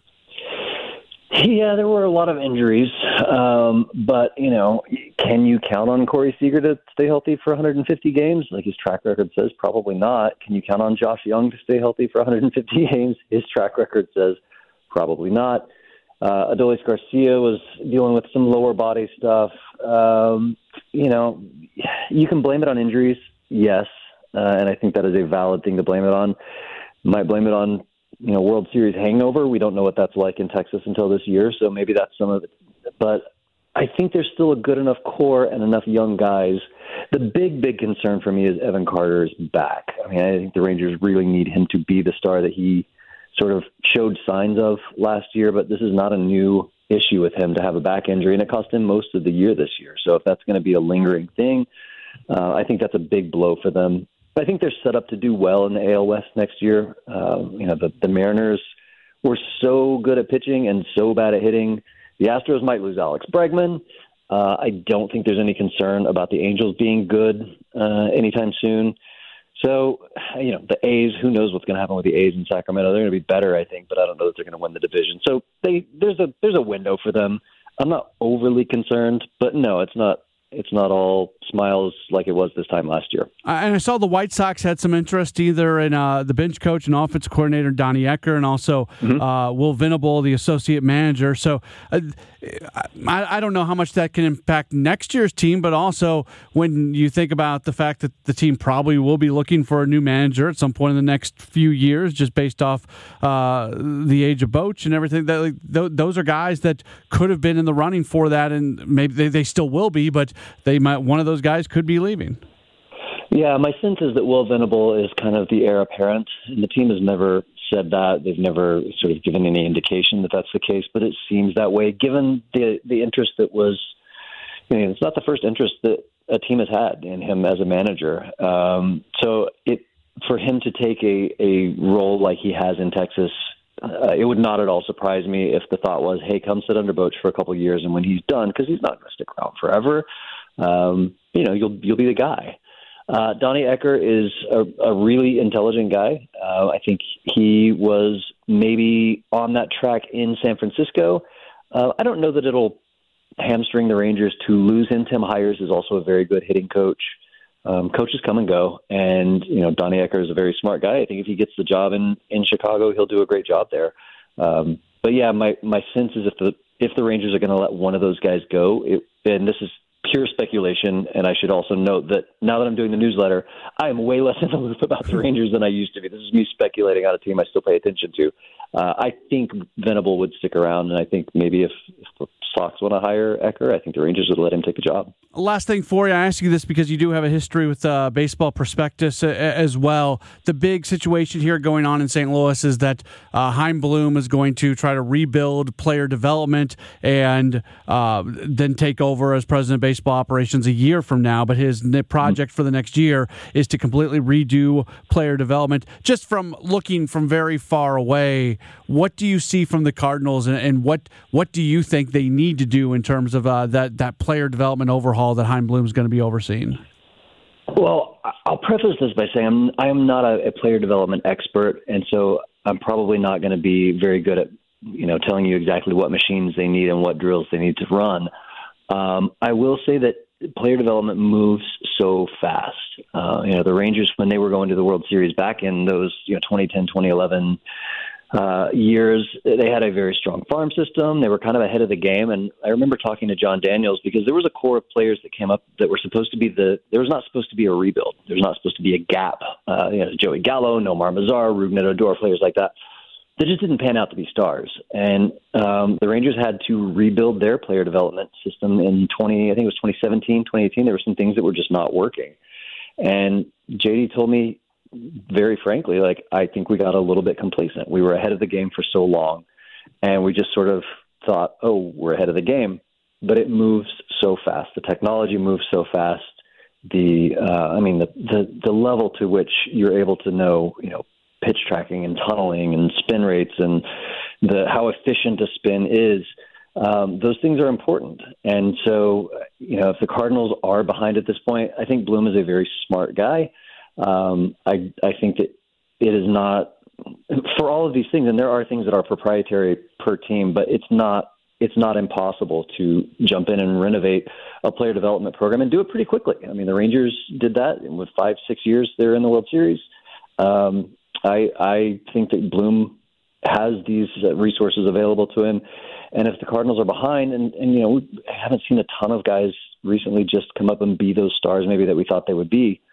Yeah, there were a lot of injuries, but, can you count on Corey Seager to stay healthy for 150 games? Like his track record says, probably not. Can you count on Josh Young to stay healthy for 150 games? His track record says, probably not. Adolis Garcia was dealing with some lower body stuff. You can blame it on injuries, yes, and I think that is a valid thing to blame it on. Might blame it on, World Series hangover. We don't know what that's like in Texas until this year, so maybe that's some of it. But I think there's still a good enough core and enough young guys. The big concern for me is Evan Carter's back. I mean, I think the Rangers really need him to be the star that he sort of showed signs of last year, but this is not a new issue with him to have a back injury, and it cost him most of the year this year. So if that's going to be a lingering thing, I think that's a big blow for them. I think they're set up to do well in the AL West next year. The Mariners were so good at pitching and so bad at hitting. The Astros might lose Alex Bregman. I don't think there's any concern about the Angels being good anytime soon. So, the A's, who knows what's going to happen with the A's in Sacramento? They're going to be better, I think, but I don't know that they're going to win the division. So there's a window for them. I'm not overly concerned, but no, it's not all smiles like it was this time last year. And I saw the White Sox had some interest either in the bench coach and offensive coordinator Donnie Ecker, and also Will Venable, the associate manager. So I don't know how much that can impact next year's team, but also when you think about the fact that the team probably will be looking for a new manager at some point in the next few years, just based off the age of Boch and everything. Those are guys that could have been in the running for that, and maybe they still will be, but one of those guys could be leaving. Yeah, my sense is that Will Venable is kind of the heir apparent, and the team has never said that. They've never sort of given any indication that that's the case, but it seems that way given the interest that was, it's not the first interest that a team has had in him as a manager. So for him to take a role like he has in Texas, it would not at all surprise me if the thought was, hey, come sit under Boch for a couple of years, and when he's done, because he's not going to stick around forever, you'll be the guy. Donnie Ecker is a really intelligent guy. I think he was maybe on that track in San Francisco. I don't know that it'll hamstring the Rangers to lose him. Tim Hires is also a very good hitting coach. Coaches come and go, and Donnie Ecker is a very smart guy. I think if he gets the job in Chicago, he'll do a great job there. But yeah, my sense is if the Rangers are going to let one of those guys go, and this is pure speculation, and I should also note that now that I'm doing the newsletter, I am way less in the loop about the Rangers than I used to be. This is me speculating on a team I still pay attention to. I think Venable would stick around, and I think maybe if the Sox want to hire Ecker, I think the Rangers would let him take the job. Last thing for you, I ask you this because you do have a history with Baseball Prospectus as well. The big situation here going on in St. Louis is that Chaim Bloom is going to try to rebuild player development and then take over as president of baseball operations a year from now. But his project for the next year is to completely redo player development. Just from looking from very far away, what do you see from the Cardinals, and what do you think they need to do in terms of that player development overhaul that Chaim Bloom is going to be overseeing? Well, I'll preface this by saying I am not a player development expert, and so I'm probably not going to be very good at telling you exactly what machines they need and what drills they need to run. I will say that player development moves so fast. The Rangers, when they were going to the World Series back in those 2010, 2011 years, they had a very strong farm system. They were kind of ahead of the game. And I remember talking to John Daniels because there was a core of players that came up that were supposed to be there was not supposed to be a rebuild. There was not supposed to be a gap. Joey Gallo, Nomar Mazar, Rougned Odor, players like that. They just didn't pan out to be stars. And the Rangers had to rebuild their player development system in 2017, 2018. There were some things that were just not working. And JD told me, very frankly, I think we got a little bit complacent. We were ahead of the game for so long, and we just sort of thought, oh, we're ahead of the game. But it moves so fast. The technology moves so fast. The level to which you're able to know, pitch tracking and tunneling and spin rates and how efficient a spin is. Those things are important. And so, if the Cardinals are behind at this point, I think Bloom is a very smart guy. I think that it is not, for all of these things, and there are things that are proprietary per team, but it's not impossible to jump in and renovate a player development program and do it pretty quickly. I mean, the Rangers did that, and with 5-6 years they're in the World Series. I think that Bloom has these resources available to him. And if the Cardinals are behind, and we haven't seen a ton of guys recently just come up and be those stars maybe that we thought they would be,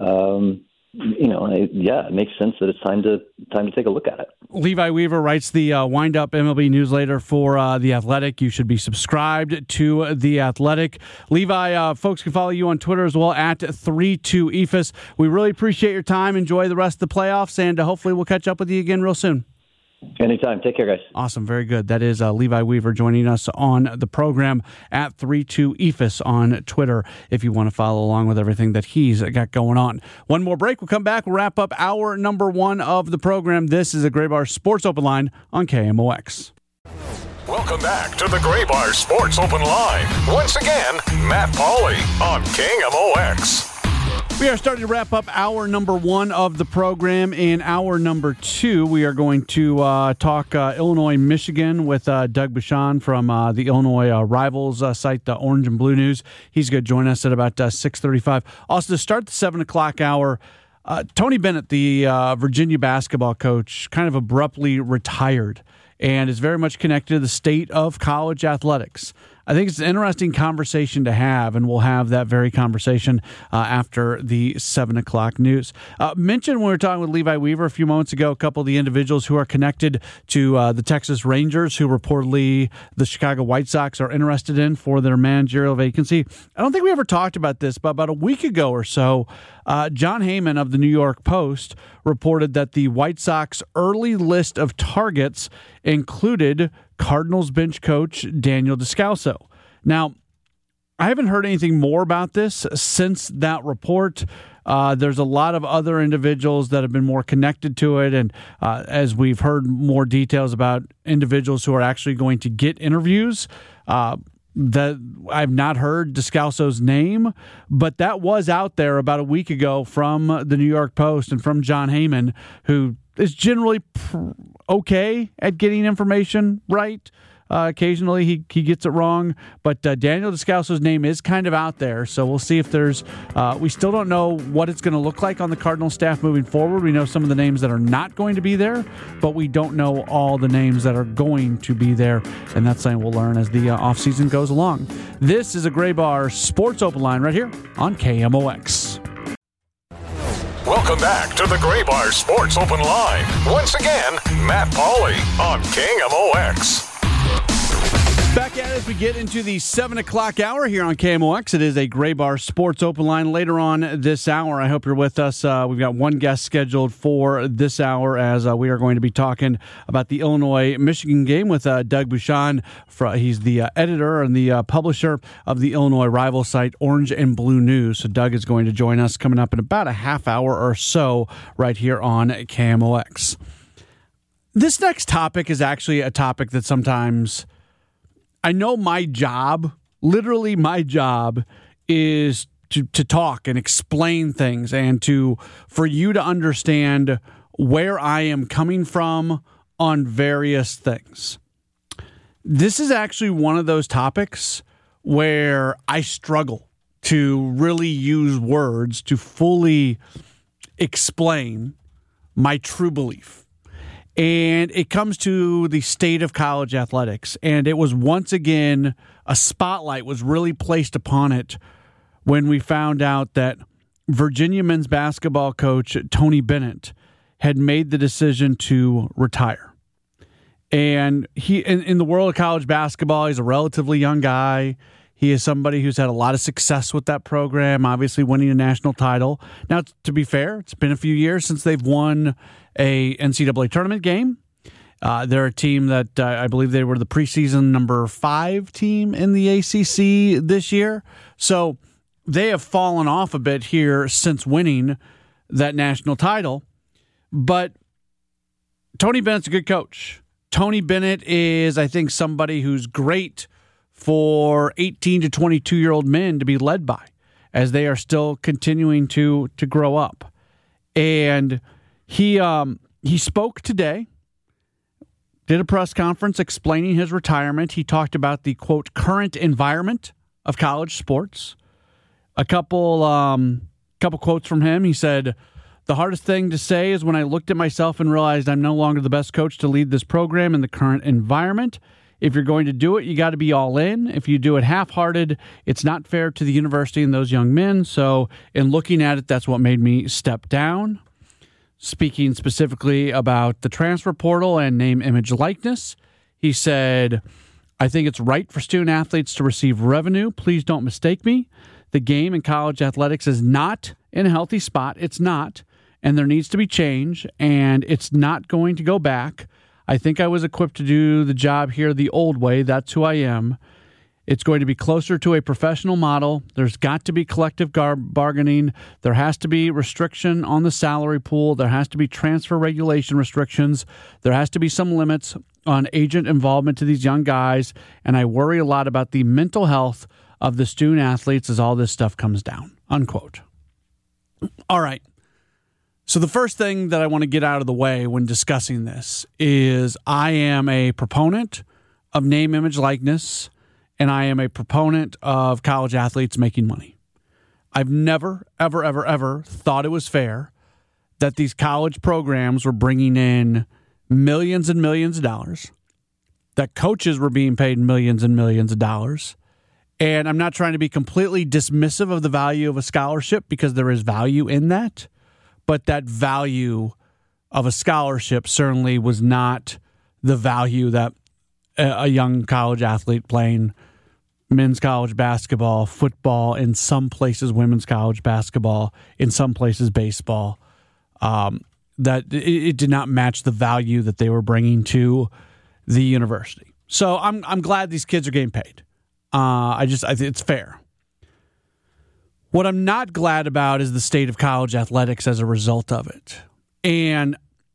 it makes sense that it's time to take a look at it. Levi Weaver writes the Wind-Up MLB newsletter for The Athletic. You should be subscribed to The Athletic. Levi, folks can follow you on Twitter as well, at 32EFUS. We really appreciate your time. Enjoy the rest of the playoffs, and hopefully we'll catch up with you again real soon. Anytime. Take care, guys. Awesome. Very good. That is Levi Weaver joining us on the program at 32EFUS on Twitter if you want to follow along with everything that he's got going on. One more break. We'll come back. We'll wrap up hour number 1 of the program. This is the Gray Bar Sports Open Line on KMOX. Welcome back to the Gray Bar Sports Open Line. Once again, Matt Pauley on KMOX. We are starting to wrap up hour number 1 of the program. In hour number 2, we are going to talk Illinois, Michigan with Doug Bucshon from the Illinois Rivals site, the Orange and Blue News. He's going to join us at about 6:35. Also, to start the 7 o'clock hour, Tony Bennett, the Virginia basketball coach, kind of abruptly retired and is very much connected to the state of college athletics. I think it's an interesting conversation to have, and we'll have that very conversation after the 7 o'clock news. Mentioned when we were talking with Levi Weaver a few moments ago, a couple of the individuals who are connected to the Texas Rangers, who reportedly the Chicago White Sox are interested in for their managerial vacancy. I don't think we ever talked about this, but about a week ago or so, John Heyman of the New York Post reported that the White Sox early list of targets included Cardinals bench coach Daniel Descalso. Now, I haven't heard anything more about this since that report. There's a lot of other individuals that have been more connected to it, and as we've heard more details about individuals who are actually going to get interviews, that I've not heard Descalso's name, but that was out there about a week ago from the New York Post and from John Heyman, who is generally okay at getting information right. Occasionally he gets it wrong, but Daniel Descalso's name is kind of out there, so we'll see if there's we still don't know what it's going to look like on the Cardinals staff moving forward. We know some of the names that are not going to be there, but we don't know all the names that are going to be there, and that's something we'll learn as the offseason goes along. This is a Gray Bar Sports Open Line right here on KMOX. Welcome back to the Gray Bar Sports Open Line. Once again, Matt Pauley on KMOX. Back at it as we get into the 7 o'clock hour here on KMOX. It is a Gray Bar Sports Open Line later on this hour. I hope you're with us. We've got one guest scheduled for this hour as we are going to be talking about the Illinois-Michigan game with Doug Bucshon. He's the editor and the publisher of the Illinois rival site, Orange and Blue News. So Doug is going to join us coming up in about a half hour or so right here on KMOX. This next topic is actually a topic that sometimes I know my job, literally my job, is to talk and explain things and for you to understand where I am coming from on various things. This is actually one of those topics where I struggle to really use words to fully explain my true belief. And it comes to the state of college athletics. And it was once again, a spotlight was really placed upon it when we found out that Virginia men's basketball coach Tony Bennett had made the decision to retire. And he, in the world of college basketball, he's a relatively young guy. He is somebody who's had a lot of success with that program, obviously winning a national title. Now, to be fair, it's been a few years since they've won a NCAA tournament game. They're a team that I believe they were the preseason number 5 team in the ACC this year. So they have fallen off a bit here since winning that national title. But Tony Bennett's a good coach. Tony Bennett is, I think, somebody who's great for 18 to 22-year-old men to be led by as they are still continuing to grow up. And he spoke today, did a press conference explaining his retirement. He talked about the, quote, current environment of college sports. A couple quotes from him. He said, "The hardest thing to say is when I looked at myself and realized I'm no longer the best coach to lead this program in the current environment. If you're going to do it, you got to be all in. If you do it half-hearted, it's not fair to the university and those young men. So in looking at it, that's what made me step down." Speaking specifically about the transfer portal and name, image, likeness, he said, "I think it's right for student athletes to receive revenue. Please don't mistake me. The game in college athletics is not in a healthy spot. It's not. And there needs to be change, and it's not going to go back. I think I was equipped to do the job here the old way. That's who I am. It's going to be closer to a professional model. There's got to be collective bargaining. There has to be restriction on the salary pool. There has to be transfer regulation restrictions. There has to be some limits on agent involvement to these young guys. And I worry a lot about the mental health of the student athletes as all this stuff comes down." Unquote. All right. So the first thing that I want to get out of the way when discussing this is I am a proponent of name, image, likeness, and I am a proponent of college athletes making money. I've never, ever, ever, ever thought it was fair that these college programs were bringing in millions and millions of dollars, that coaches were being paid millions and millions of dollars. And I'm not trying to be completely dismissive of the value of a scholarship because there is value in that. But that value of a scholarship certainly was not the value that a young college athlete playing men's college basketball, football, in some places women's college basketball, in some places baseball, that it did not match the value that they were bringing to the university. So I'm glad these kids are getting paid. I think it's fair. What I'm not glad about is the state of college athletics as a result of it. And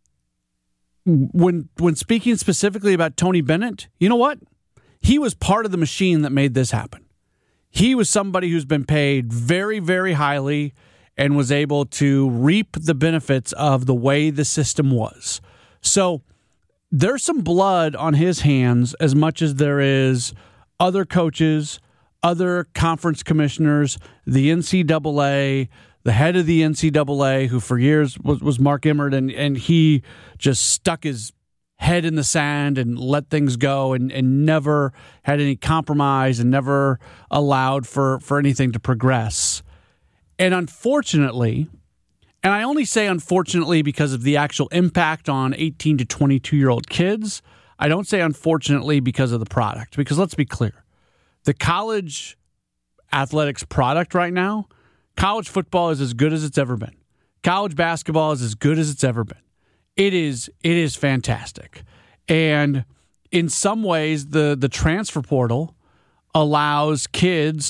when speaking specifically about Tony Bennett, you know what? He was part of the machine that made this happen. He was somebody who's been paid very, very highly and was able to reap the benefits of the way the system was. So there's some blood on his hands as much as there is other coaches, other conference commissioners, the NCAA, the head of the NCAA, who for years was Mark Emmert, and he just stuck his head in the sand and let things go and never had any compromise and never allowed for anything to progress. And unfortunately, and I only say unfortunately because of the actual impact on 18 to 22-year-old kids, I don't say unfortunately because of the product, because let's be clear. The college athletics product right now, college football is as good as it's ever been. College basketball is as good as it's ever been. It is fantastic. And in some ways, the transfer portal allows teams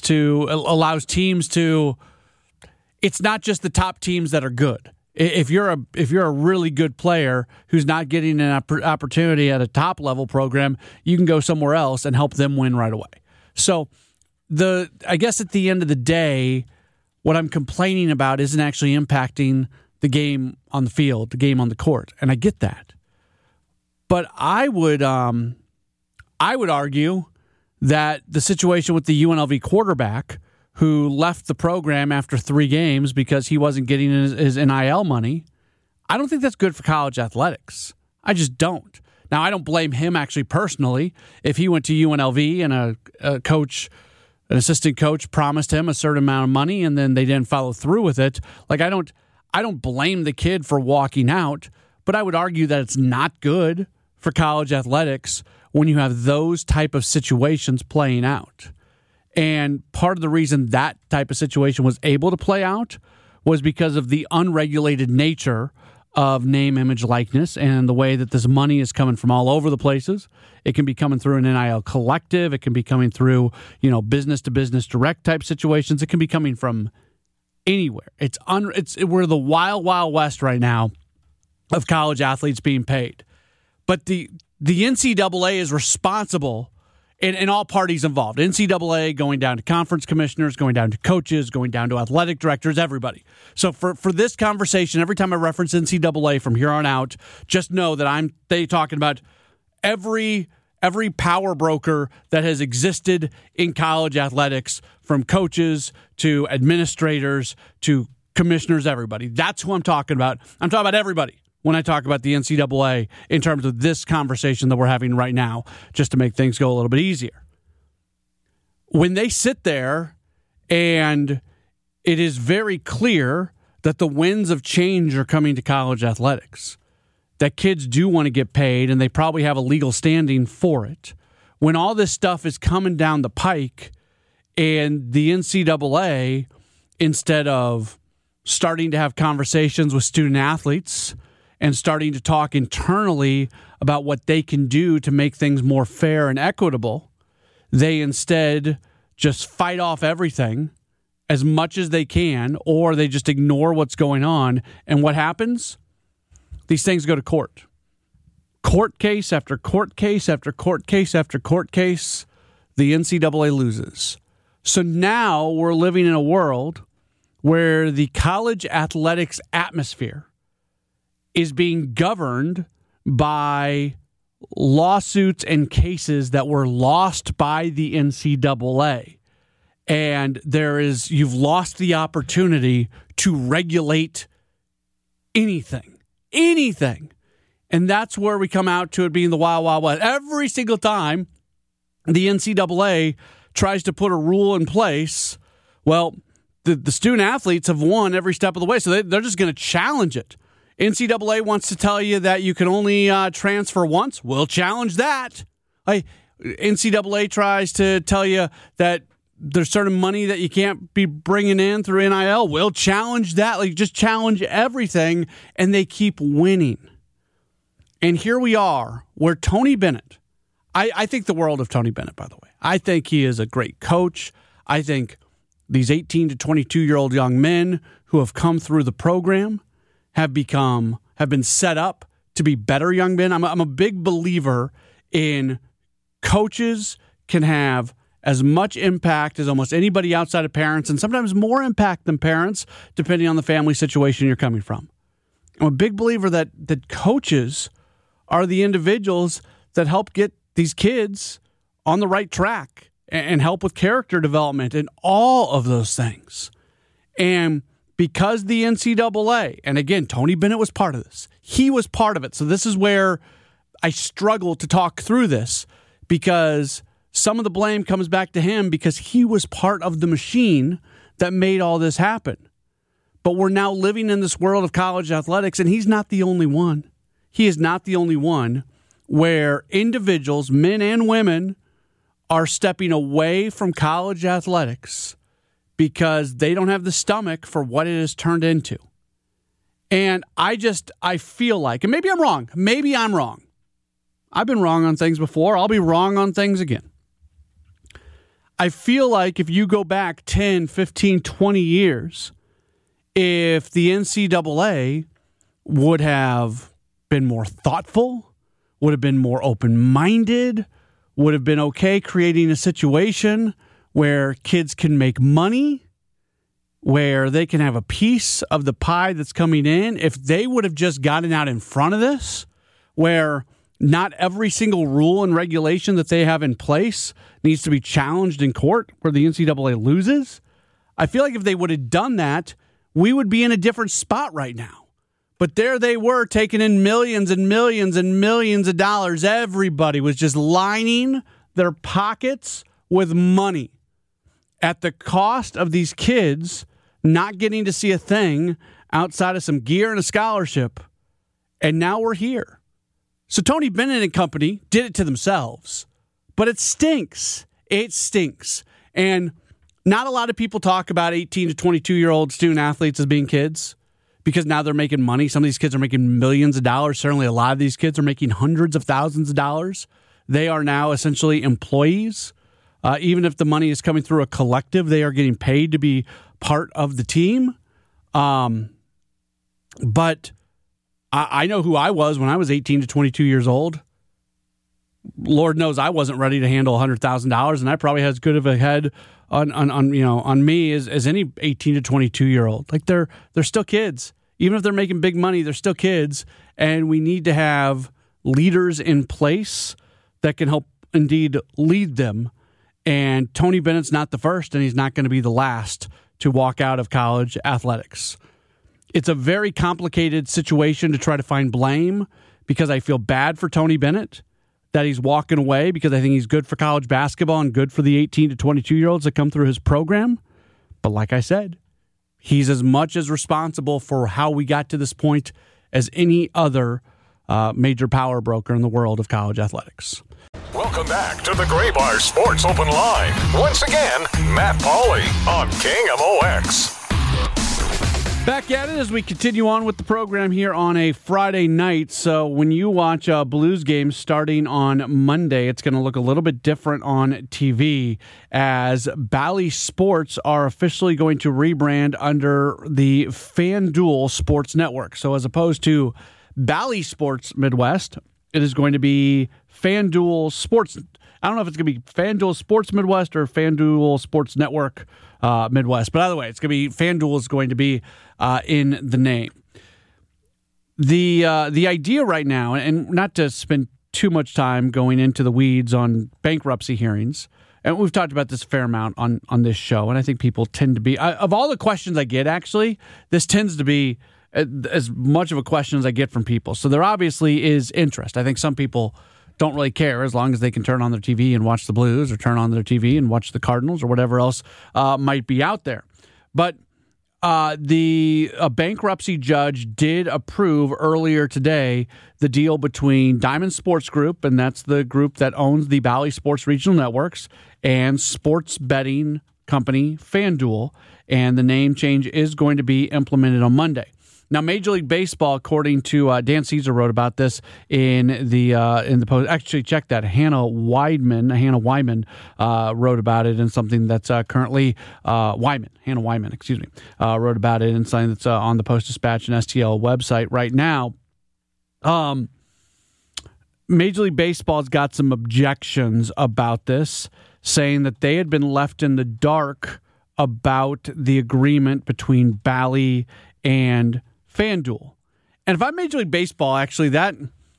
to, it's not just the top teams that are good. If you're a really good player who's not getting an opportunity at a top level program, you can go somewhere else and help them win right away. So I guess at the end of the day, what I'm complaining about isn't actually impacting the game on the field, the game on the court, and I get that. But I would argue that the situation with the UNLV quarterback who left the program after 3 games because he wasn't getting his NIL money, I don't think that's good for college athletics. I just don't. Now, I don't blame him actually personally. If he went to UNLV and an assistant coach promised him a certain amount of money and then they didn't follow through with it, like I don't blame the kid for walking out, but I would argue that it's not good for college athletics when you have those type of situations playing out. And part of the reason that type of situation was able to play out was because of the unregulated nature of name, image, likeness, and the way that this money is coming from all over the places. It can be coming through an NIL collective. It can be coming through, business to business direct type situations. It can be coming from anywhere. We're the wild, wild west right now of college athletes being paid. But the NCAA is responsible in all parties involved. NCAA going down to conference commissioners, going down to coaches, going down to athletic directors, everybody. So for this conversation, every time I reference NCAA from here on out, just know that they talking about every power broker that has existed in college athletics, from coaches to administrators to commissioners, everybody. That's who I'm talking about. I'm talking about everybody when I talk about the NCAA in terms of this conversation that we're having right now, just to make things go a little bit easier. When they sit there and it is very clear that the winds of change are coming to college athletics, that kids do want to get paid and they probably have a legal standing for it, when all this stuff is coming down the pike and the NCAA, instead of starting to have conversations with student athletes and starting to talk internally about what they can do to make things more fair and equitable, they instead just fight off everything as much as they can, or they just ignore what's going on. And what happens? These things go to court. Court case after court case after court case after court case, the NCAA loses. So now we're living in a world where the college athletics atmosphere is being governed by lawsuits and cases that were lost by the NCAA. And you've lost the opportunity to regulate anything. And that's where we come out to it being the wild, wild west. Every single time the NCAA tries to put a rule in place, well, the student athletes have won every step of the way, so they're just going to challenge it. NCAA wants to tell you that you can only transfer once. We'll challenge that. NCAA tries to tell you that there's certain money that you can't be bringing in through NIL. We'll challenge that. Just challenge everything, and they keep winning. And here we are, where Tony Bennett, I think the world of Tony Bennett, by the way. I think he is a great coach. I think these 18 to 22-year-old young men who have come through the program have been set up to be better young men. I'm a big believer in coaches can have as much impact as almost anybody outside of parents, and sometimes more impact than parents, depending on the family situation you're coming from. I'm a big believer that coaches are the individuals that help get these kids on the right track and help with character development and all of those things. And because the NCAA, and again, Tony Bennett was part of this. He was part of it. So this is where I struggle to talk through this, because some of the blame comes back to him because he was part of the machine that made all this happen. But we're now living in this world of college athletics, and he's not the only one. He is not the only one where individuals, men and women, are stepping away from college athletics because they don't have the stomach for what it has turned into. And I feel like, and maybe I'm wrong. I've been wrong on things before. I'll be wrong on things again. I feel like if you go back 10, 15, 20 years, if the NCAA would have been more thoughtful, would have been more open-minded, would have been okay creating a situation where kids can make money, where they can have a piece of the pie that's coming in, if they would have just gotten out in front of this, where not every single rule and regulation that they have in place needs to be challenged in court, where the NCAA loses, I feel like if they would have done that, we would be in a different spot right now. But there they were, taking in millions and millions and millions of dollars. Everybody was just lining their pockets with money at the cost of these kids not getting to see a thing outside of some gear and a scholarship. And now we're here. So Tony Bennett and company did it to themselves. But it stinks. It stinks. And not a lot of people talk about 18 to 22-year-old student athletes as being kids, because now they're making money. Some of these kids are making millions of dollars. Certainly a lot of these kids are making hundreds of thousands of dollars. They are now essentially employees. Even if the money is coming through a collective, they are getting paid to be part of the team. But I know who I was when I was 18 to 22 years old. Lord knows I wasn't ready to handle $100,000, and I probably had as good of a head on me as any 18 to 22 year old. Like they're still kids. Even if they're making big money, they're still kids, and we need to have leaders in place that can help indeed lead them. And Tony Bennett's not the first, and he's not going to be the last to walk out of college athletics. It's a very complicated situation to try to find blame, because I feel bad for Tony Bennett that he's walking away, because I think he's good for college basketball and good for the 18 to 22-year-olds that come through his program. But like I said, he's as much as responsible for how we got to this point as any other major power broker in the world of college athletics. Welcome back to the Graybar Sports Open Line. Once again, Matt Pauley on King MOX. Back at it as we continue on with the program here on a Friday night. So when you watch a Blues game starting on Monday, it's going to look a little bit different on TV, as Bally Sports are officially going to rebrand under the FanDuel Sports Network. So as opposed to Bally Sports Midwest, it is going to be FanDuel Sports. I don't know if it's going to be FanDuel Sports Midwest or FanDuel Sports Network Midwest. But either way, it's going to be FanDuel is going to be in the name. The idea right now, and not to spend too much time going into the weeds on bankruptcy hearings, and we've talked about this a fair amount on this show, and I think people tend to be, of all the questions I get, actually, this tends to be as much of a question as I get from people. So there obviously is interest. I think some people don't really care as long as they can turn on their TV and watch the Blues, or turn on their TV and watch the Cardinals, or whatever else might be out there. But the bankruptcy judge did approve earlier today the deal between Diamond Sports Group, and that's the group that owns the Bally Sports Regional Networks, and sports betting company FanDuel, and the name change is going to be implemented on Monday. Now, Major League Baseball, according to Dan Caesar, wrote about this in the post. Actually, check that. Hannah Wyman wrote about it in something that's currently Hannah Wyman, wrote about it in something that's on the Post-Dispatch and STL website right now. Major League Baseball's got some objections about this, saying that they had been left in the dark about the agreement between Bally and FanDuel. And if I'm Major League Baseball, actually, that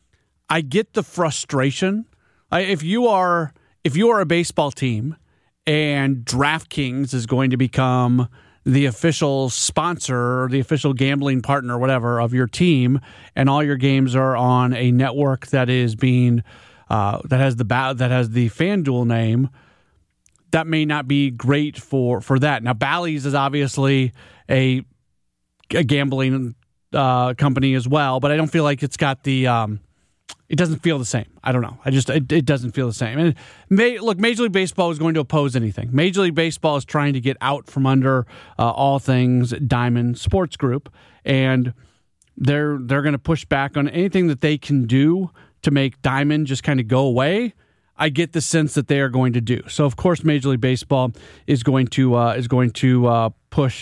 I get the frustration. If you are a baseball team and DraftKings is going to become the official sponsor or the official gambling partner or whatever of your team, and all your games are on a network that is being that has the FanDuel name, that may not be great for that. Now, Bally's is obviously a gambling company as well, but I don't feel like it's got the it doesn't feel the same. I don't know. It doesn't feel the same. And Major League Baseball is going to oppose anything. Major League Baseball is trying to get out from under all things Diamond Sports Group, and they're going to push back on anything that they can do to make Diamond just kind of go away. I get the sense that they are going to do. So, of course, Major League Baseball is going to push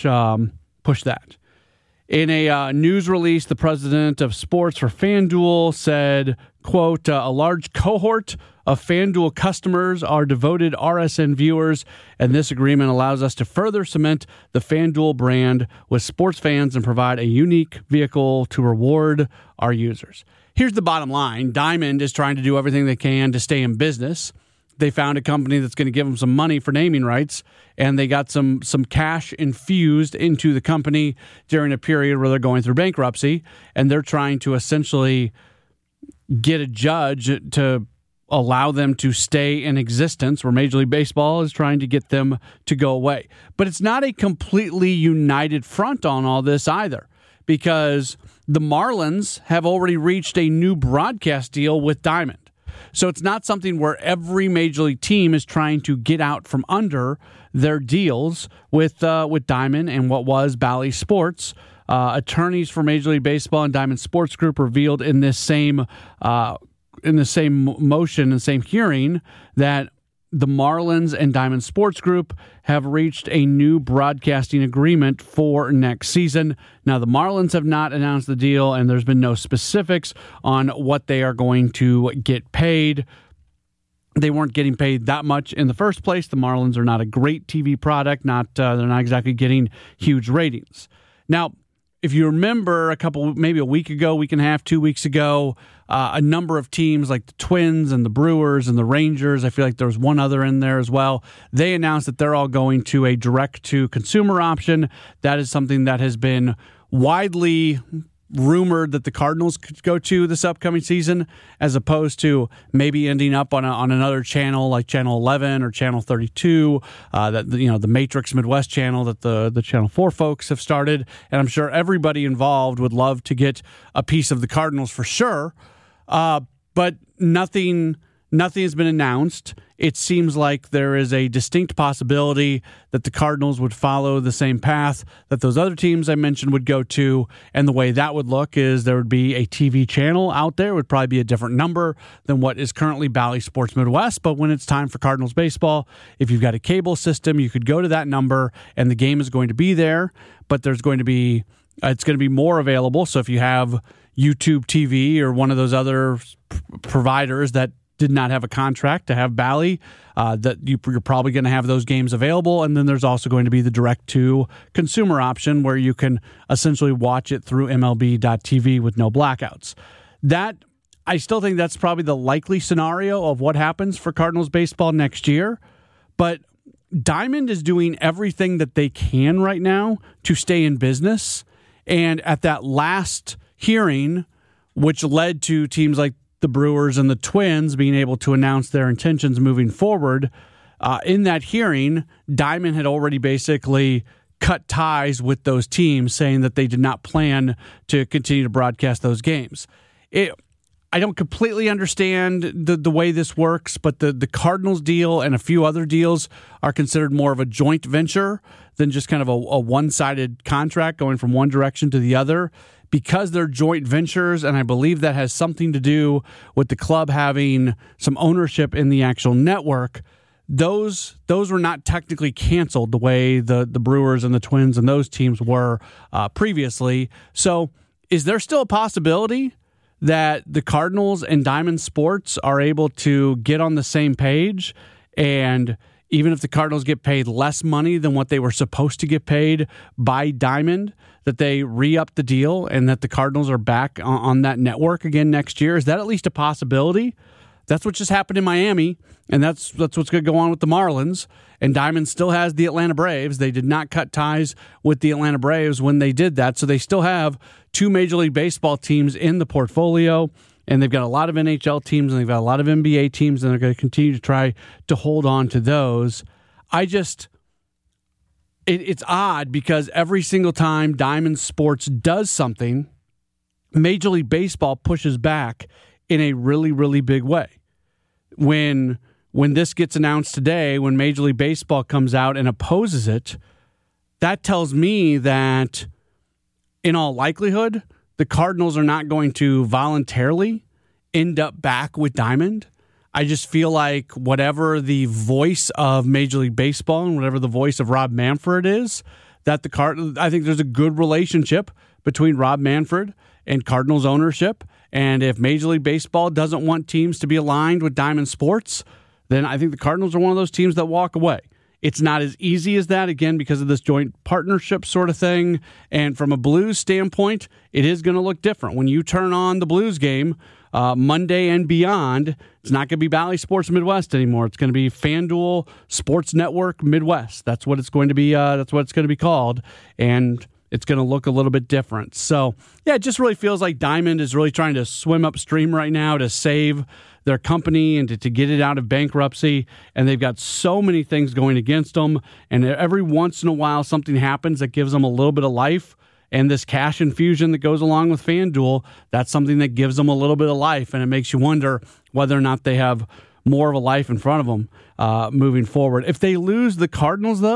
that. In a news release, the president of sports for FanDuel said, quote, a large cohort of FanDuel customers are devoted RSN viewers, and this agreement allows us to further cement the FanDuel brand with sports fans and provide a unique vehicle to reward our users. Here's the bottom line. Diamond is trying to do everything they can to stay in business. They found a company that's going to give them some money for naming rights, and they got some cash infused into the company during a period where they're going through bankruptcy, and they're trying to essentially get a judge to allow them to stay in existence, where Major League Baseball is trying to get them to go away. But it's not a completely united front on all this either, because the Marlins have already reached a new broadcast deal with Diamond. So it's not something where every Major League team is trying to get out from under their deals with Diamond and what was Bally Sports. attorneys for Major League Baseball and Diamond Sports Group revealed in this same motion and same hearing that the Marlins and Diamond Sports Group have reached a new broadcasting agreement for next season. Now, the Marlins have not announced the deal, and there's been no specifics on what they are going to get paid. They weren't getting paid that much in the first place. The Marlins are not a great TV product. They're not exactly getting huge ratings. Now, if you remember maybe a week ago, week and a half, 2 weeks ago, a number of teams like the Twins and the Brewers and the Rangers, I feel like there was one other in there as well, they announced that they're all going to a direct-to-consumer option. That is something that has been widely rumored that the Cardinals could go to this upcoming season, as opposed to maybe ending up on another channel like Channel 11 or Channel 32, the Matrix Midwest channel that the Channel 4 folks have started. And I'm sure everybody involved would love to get a piece of the Cardinals for sure, but nothing has been announced. It seems like there is a distinct possibility that the Cardinals would follow the same path that those other teams I mentioned would go to, and the way that would look is there would be a TV channel out there. It would probably be a different number than what is currently Bally Sports Midwest, but when it's time for Cardinals baseball, if you've got a cable system, you could go to that number, and the game is going to be there, but it's going to be more available. So if you have YouTube TV or one of those other providers that did not have a contract to have Bally, that you're probably going to have those games available. And then there's also going to be the direct-to-consumer option where you can essentially watch it through MLB.TV with no blackouts. I still think that's probably the likely scenario of what happens for Cardinals baseball next year. But Diamond is doing everything that they can right now to stay in business. And at that last hearing, which led to teams like the Brewers and the Twins being able to announce their intentions moving forward, in that hearing, Diamond had already basically cut ties with those teams, saying that they did not plan to continue to broadcast those games. I don't completely understand the way this works, but the Cardinals deal and a few other deals are considered more of a joint venture than just kind of a one-sided contract going from one direction to the other. Because they're joint ventures, and I believe that has something to do with the club having some ownership in the actual network, those were not technically canceled the way the Brewers and the Twins and those teams were previously. So is there still a possibility that the Cardinals and Diamond Sports are able to get on the same page, and even if the Cardinals get paid less money than what they were supposed to get paid by Diamond, that they re-up the deal and that the Cardinals are back on that network again next year? Is that at least a possibility? That's what just happened in Miami, and that's what's going to go on with the Marlins. And Diamond still has the Atlanta Braves. They did not cut ties with the Atlanta Braves when they did that, so they still have two Major League Baseball teams in the portfolio, and they've got a lot of NHL teams, and they've got a lot of NBA teams, and they're going to continue to try to hold on to those. It's odd because every single time Diamond Sports does something, Major League Baseball pushes back in a really, really big way. When this gets announced today, when Major League Baseball comes out and opposes it, that tells me that in all likelihood, the Cardinals are not going to voluntarily end up back with Diamond. I just feel like whatever the voice of Major League Baseball and whatever the voice of Rob Manfred is, I think there's a good relationship between Rob Manfred and Cardinals ownership. And if Major League Baseball doesn't want teams to be aligned with Diamond Sports, then I think the Cardinals are one of those teams that walk away. It's not as easy as that, again, because of this joint partnership sort of thing. And from a Blues standpoint, it is going to look different. When you turn on the Blues game Monday and beyond, it's not going to be Bally Sports Midwest anymore. It's going to be FanDuel Sports Network Midwest. That's what it's going to be. That's what it's going to be called. And it's going to look a little bit different. So, yeah, it just really feels like Diamond is really trying to swim upstream right now to save their company and to get it out of bankruptcy. And they've got so many things going against them. And every once in a while, something happens that gives them a little bit of life. And this cash infusion that goes along with FanDuel, that's something that gives them a little bit of life. And it makes you wonder whether or not they have more of a life in front of them moving forward. If they lose the Cardinals, though,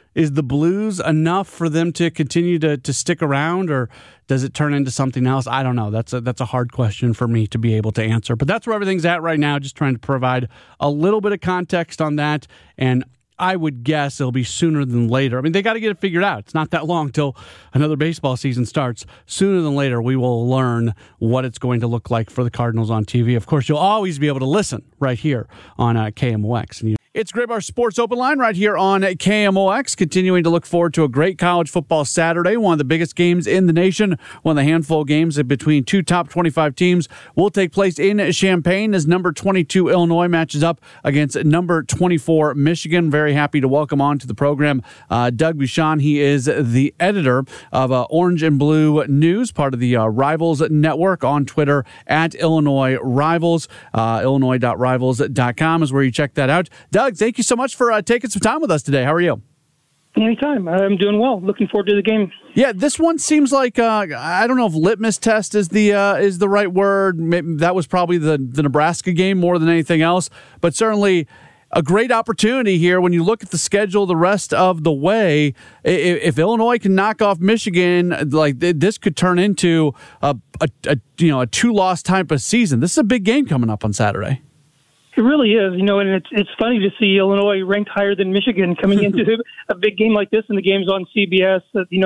Is the Blues enough for them to continue to stick around, or does it turn into something else? I don't know. That's a hard question for me to be able to answer. But that's where everything's at right now, just trying to provide a little bit of context on that. And I would guess it'll be sooner than later. I mean, they got to get it figured out. It's not that long till another baseball season starts. Sooner than later, we will learn what it's going to look like for the Cardinals on TV. Of course, you'll always be able to listen right here on KMOX. And it's Gray Bar Sports Open Line right here on KMOX. Continuing to look forward to a great college football Saturday. One of the biggest games in the nation. One of the handful of games between two top 25 teams will take place in Champaign as number 22 Illinois matches up against number 24 Michigan. Very happy to welcome on to the program Doug Bucshon. He is the editor of Orange and Blue News, part of the Rivals Network, on Twitter at Illinois Rivals. Illinois.rivals.com is where you check that out. Doug, thank you so much for taking some time with us today. How are you? Anytime. I'm doing well. Looking forward to the game. Yeah, this one seems like I don't know if litmus test is the right word. Maybe that was probably the Nebraska game more than anything else, but certainly a great opportunity here when you look at the schedule the rest of the way. If Illinois can knock off Michigan, like this could turn into a 2-loss type of season. This is a big game coming up on Saturday. It really is, and it's funny to see Illinois ranked higher than Michigan coming into a big game like this, and the game's on CBS,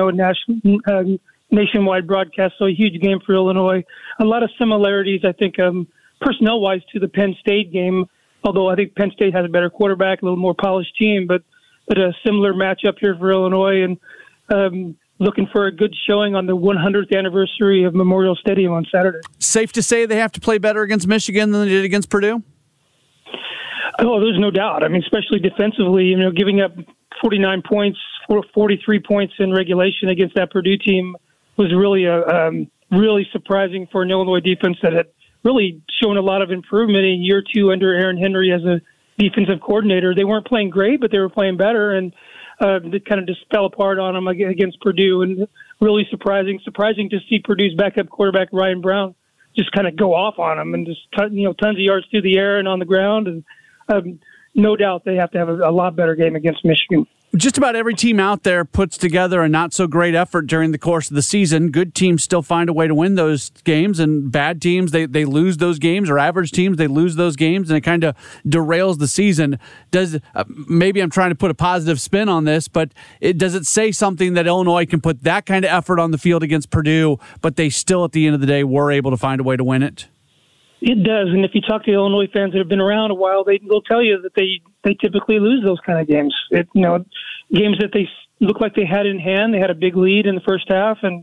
nationwide broadcast, so a huge game for Illinois. A lot of similarities, I think, personnel-wise to the Penn State game, although I think Penn State has a better quarterback, a little more polished team, but a similar matchup here for Illinois, and looking for a good showing on the 100th anniversary of Memorial Stadium on Saturday. Safe to say they have to play better against Michigan than they did against Purdue? Oh, there's no doubt. I mean, especially defensively, giving up 49 points, 43 points in regulation against that Purdue team was really really surprising for an Illinois defense that had really shown a lot of improvement in year 2 under Aaron Henry as a defensive coordinator. They weren't playing great, but they were playing better, and it kind of just fell apart on them against Purdue. And really surprising to see Purdue's backup quarterback Ryan Brown just kind of go off on them and just tons of yards through the air and on the ground. And no doubt they have to have a lot better game against Michigan. Just about every team out there puts together a not-so-great effort during the course of the season. Good teams still find a way to win those games, and bad teams, they lose those games, or average teams, they lose those games, and it kind of derails the season. Maybe I'm trying to put a positive spin on this, but does it say something that Illinois can put that kind of effort on the field against Purdue, but they still, at the end of the day, were able to find a way to win it? It does, and if you talk to Illinois fans that have been around a while, they'll tell you that they typically lose those kind of games. Games that they look like they had in hand. They had a big lead in the first half and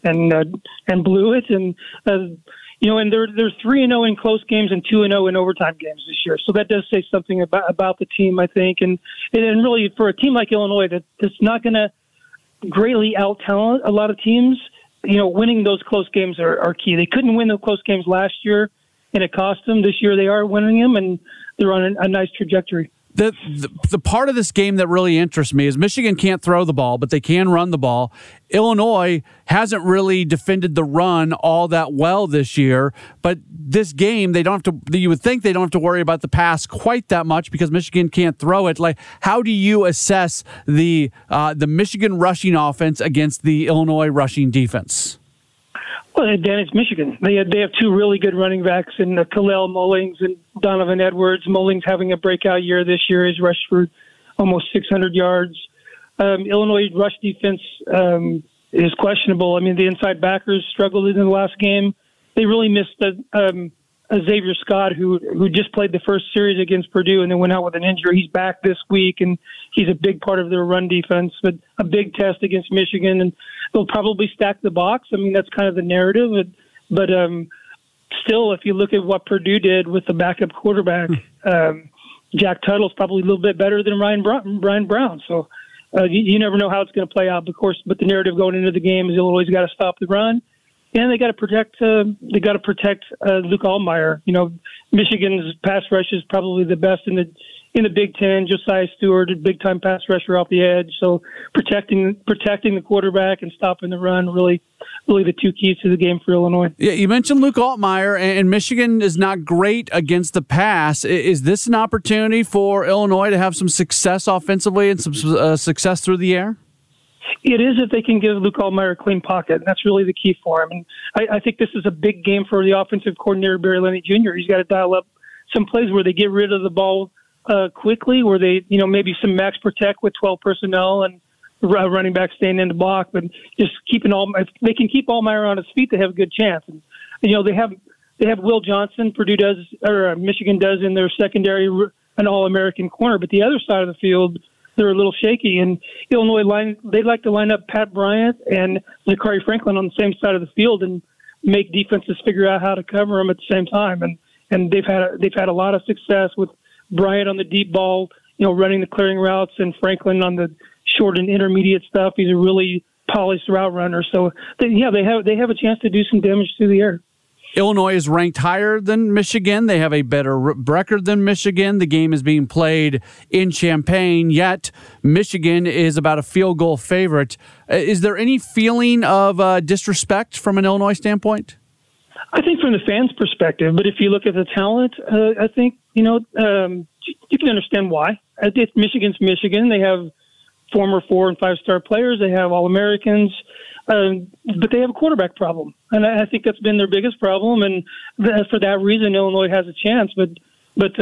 blew it, and and they're 3-0 in close games and 2-0 in overtime games this year. So that does say something about the team, I think, and really for a team like Illinois that's not going to greatly out-talent a lot of teams. Winning those close games are key. They couldn't win the close games last year, and it cost them. This year they are winning them, and they're on a nice trajectory. The part of this game that really interests me is Michigan can't throw the ball, but they can run the ball. Illinois hasn't really defended the run all that well this year, but this game you would think they don't have to worry about the pass quite that much because Michigan can't throw it. Like, how do you assess the Michigan rushing offense against the Illinois rushing defense? Well, the advantage Michigan. They have 2 really good running backs in Khalil Mullings and Donovan Edwards. Mullings having a breakout year this year. He's rushed for almost 600 yards. Illinois rush defense is questionable. I mean, the inside backers struggled in the last game. They really missed Xavier Scott, who just played the first series against Purdue and then went out with an injury. He's back this week, and he's a big part of their run defense, but a big test against Michigan, and they'll probably stack the box. I mean, that's kind of the narrative, but still, if you look at what Purdue did with the backup quarterback, Jack Tuttle's probably a little bit better than Ryan Brown. So you never know how it's going to play out. Of course, but the narrative going into the game is Illinois got to stop the run. And they got to protect. Luke Altmaier. Michigan's pass rush is probably the best in in the Big Ten, Josiah Stewart, a big-time pass rusher off the edge. So protecting the quarterback and stopping the run, really the two keys to the game for Illinois. Yeah, you mentioned Luke Altmaier, and Michigan is not great against the pass. Is this an opportunity for Illinois to have some success offensively and some success through the air? It is if they can give Luke Altmaier a clean pocket, and that's really the key for him. And I think this is a big game for the offensive coordinator, Barry Lenny Jr. He's got to dial up some plays where they get rid of the ball quickly, where they, maybe some max protect with 12 personnel and running back staying in the block, but just if they can keep Altmaier on his feet, they have a good chance. And they have Will Johnson, Michigan does in their secondary, an All-American corner, but the other side of the field, they're a little shaky. And Illinois they like to line up Pat Bryant and Zachary Franklin on the same side of the field and make defenses figure out how to cover them at the same time. And they've had a lot of success with Bryant on the deep ball, running the clearing routes, and Franklin on the short and intermediate stuff. He's a really polished route runner. So they have a chance to do some damage through the air. Illinois is ranked higher than Michigan. They have a better record than Michigan. The game is being played in Champaign, yet Michigan is about a field goal favorite. Is there any feeling of disrespect from an Illinois standpoint? I think from the fans' perspective, but if you look at the talent, I think, you can understand why. Michigan's Michigan. They have former 4- and 5-star players. They have All-Americans, but they have a quarterback problem. And I think that's been their biggest problem. And for that reason, Illinois has a chance. But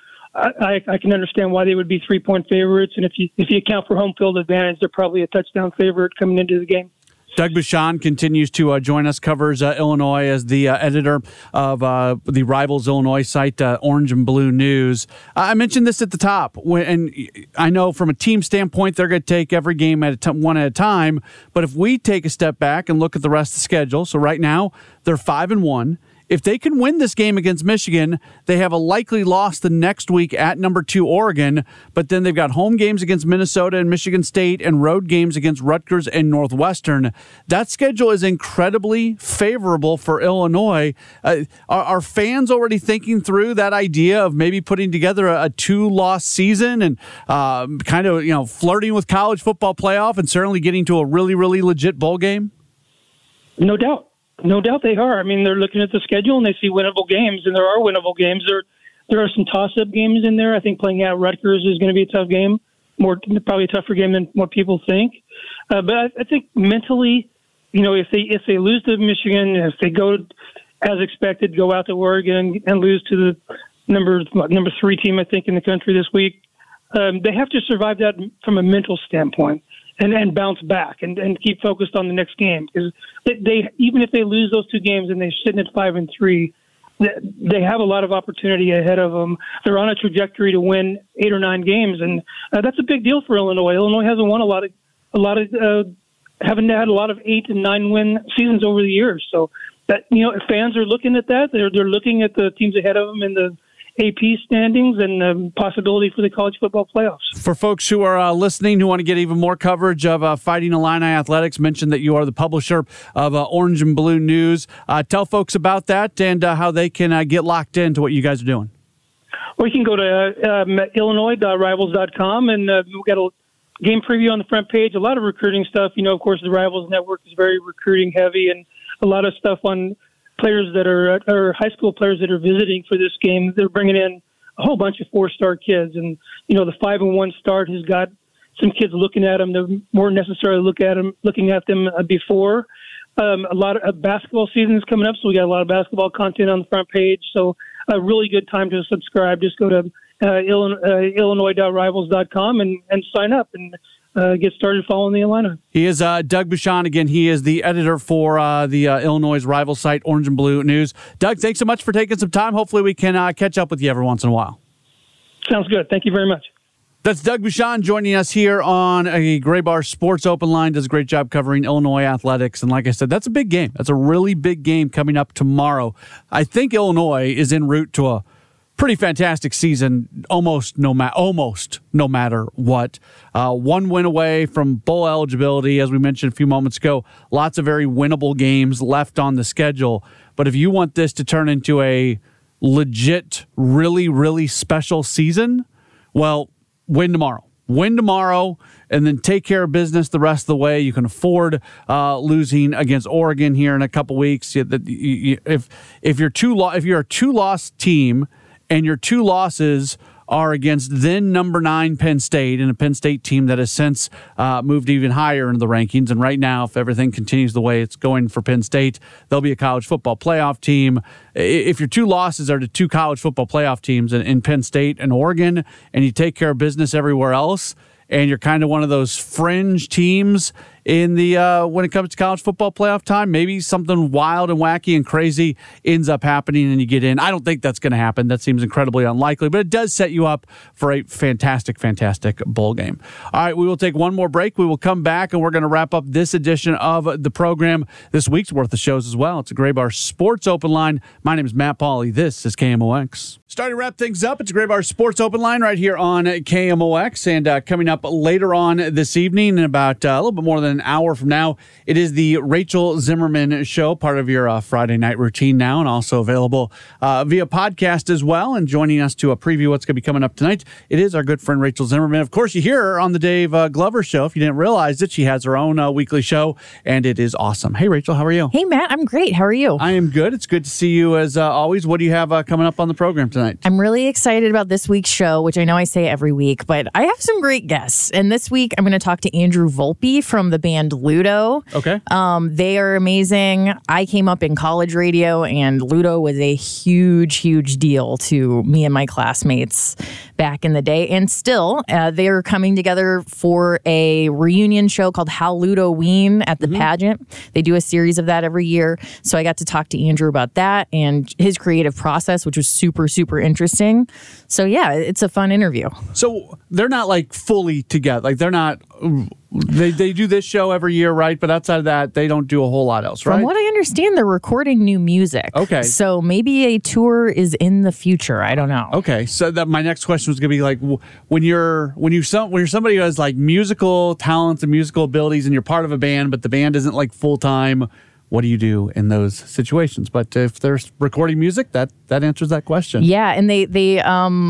I can understand why they would be 3-point favorites. And if you account for home field advantage, they're probably a touchdown favorite coming into the game. Doug Bucshon continues to join us, covers Illinois as the editor of the Rivals Illinois site, Orange and Blue News. I mentioned this at the top, and I know from a team standpoint, they're going to take every game one at a time. But if we take a step back and look at the rest of the schedule, so right now they're 5-1. If they can win this game against Michigan, they have a likely loss the next week at number 2 Oregon, but then they've got home games against Minnesota and Michigan State and road games against Rutgers and Northwestern. That schedule is incredibly favorable for Illinois. Are fans already thinking through that idea of maybe putting together a 2-loss season and kind of flirting with college football playoff and certainly getting to a really, really legit bowl game? No doubt. No doubt they are. I mean, they're looking at the schedule and they see winnable games, and there are winnable games. There are some toss-up games in there. I think playing at Rutgers is going to be a tough game, probably a tougher game than what people think. But I think mentally, if they lose to Michigan, if they go as expected, go out to Oregon and lose to the number 3 team, I think, in the country this week, they have to survive that from a mental standpoint. And bounce back and keep focused on the next game, because they even if they lose those 2 games and they're sitting at 5-3, they have a lot of opportunity ahead of them. They're on a trajectory to win 8 or 9 games, and that's a big deal for Illinois. Illinois hasn't won haven't had a lot of 8 and 9 win seasons over the years. So that if fans are looking at that, they're looking at the teams ahead of them in the AP standings and the possibility for the college football playoffs. For folks who are listening who want to get even more coverage of Fighting Illini Athletics, mention that you are the publisher of Orange and Blue News. Tell folks about that and how they can get locked into what you guys are doing. Or you can go to illinois.rivals.com, and we've got a game preview on the front page, a lot of recruiting stuff. Of course, the Rivals Network is very recruiting heavy, and a lot of stuff on players that are high school players that are visiting for this game. They're bringing in a whole bunch of 4-star kids, and the 5-1 start has got some kids looking at them. They're more necessarily looking at them before. A lot of basketball season is coming up, so we got a lot of basketball content on the front page. So a really good time to subscribe. Just go to illinois.rivals.com and sign up and get started following the Illini. He is Doug Bucshon. Again, he is the editor for the Illinois rival site, Orange and Blue News. Doug, thanks so much for taking some time. Hopefully we can catch up with you every once in a while. Sounds good. Thank you very much. That's Doug Bucshon joining us here on a Gray Bar Sports Open Line. Does a great job covering Illinois athletics. And like I said, that's a big game. That's a really big game coming up tomorrow. I think Illinois is en route to a pretty fantastic season, almost no matter what. 1 win away from bowl eligibility, as we mentioned a few moments ago. Lots of very winnable games left on the schedule. But if you want this to turn into a legit, really, really special season, Well, win tomorrow. Win tomorrow, and then take care of business the rest of the way. You can afford losing against Oregon here in a couple weeks. If you're a 2-loss team, and your 2 losses are against then number 9 Penn State, and a Penn State team that has since moved even higher in the rankings. And right now, if everything continues the way it's going for Penn State, they'll be a college football playoff team. If your 2 losses are to 2 college football playoff teams in Penn State and Oregon, and you take care of business everywhere else, and you're kind of one of those fringe teams in the when it comes to college football playoff time, maybe something wild and wacky and crazy ends up happening and you get in. I don't think that's going to happen. That seems incredibly unlikely, but it does set you up for a fantastic, fantastic bowl game. All right, we will take one more break. We will come back, and we're going to wrap up this edition of the program. This week's worth of shows as well. It's a Gray Bar Sports Open Line. My name is Matt Pauley. This is KMOX. Starting to wrap things up, it's a Gray Bar Sports Open Line right here on KMOX. And coming up later on this evening, in about a little bit more than an hour from now, it is the Rachel Zimmerman Show, part of your Friday night routine now, and also available via podcast as well. And joining us to preview what's going to be coming up tonight, it is our good friend Rachel Zimmerman. Of course, you hear her on the Dave Glover Show. If you didn't realize it, she has her own weekly show, and it is awesome. Hey, Rachel, how are you? Hey, Matt, I'm great. How are you? I am good. It's good to see you as always. What do you have coming up on the program tonight? I'm really excited about this week's show, which I know I say every week, but I have some great guests. And this week, I'm going to talk to Andrew Volpe from the band Ludo. Okay. They are amazing. I came up in college radio, and Ludo was a huge, huge deal to me and my classmates back in the day. And still, they are coming together for a reunion show called Halludoween at the pageant. They do a series of that every year. So I got to talk to Andrew about that and his creative process, which was super, super interesting. So yeah, it's a fun interview. So they're not like fully together. Like they're not... They do this show every year, right? But outside of that, they don't do a whole lot else, right? From what I understand, they're recording new music. Okay. So maybe a tour is in the future. I don't know. Okay. So that my next question was going to be like, when you're somebody who has like musical talents and musical abilities, and you're part of a band, but the band isn't like full time. What do you do in those situations? But if they're recording music, that answers that question. Yeah, and they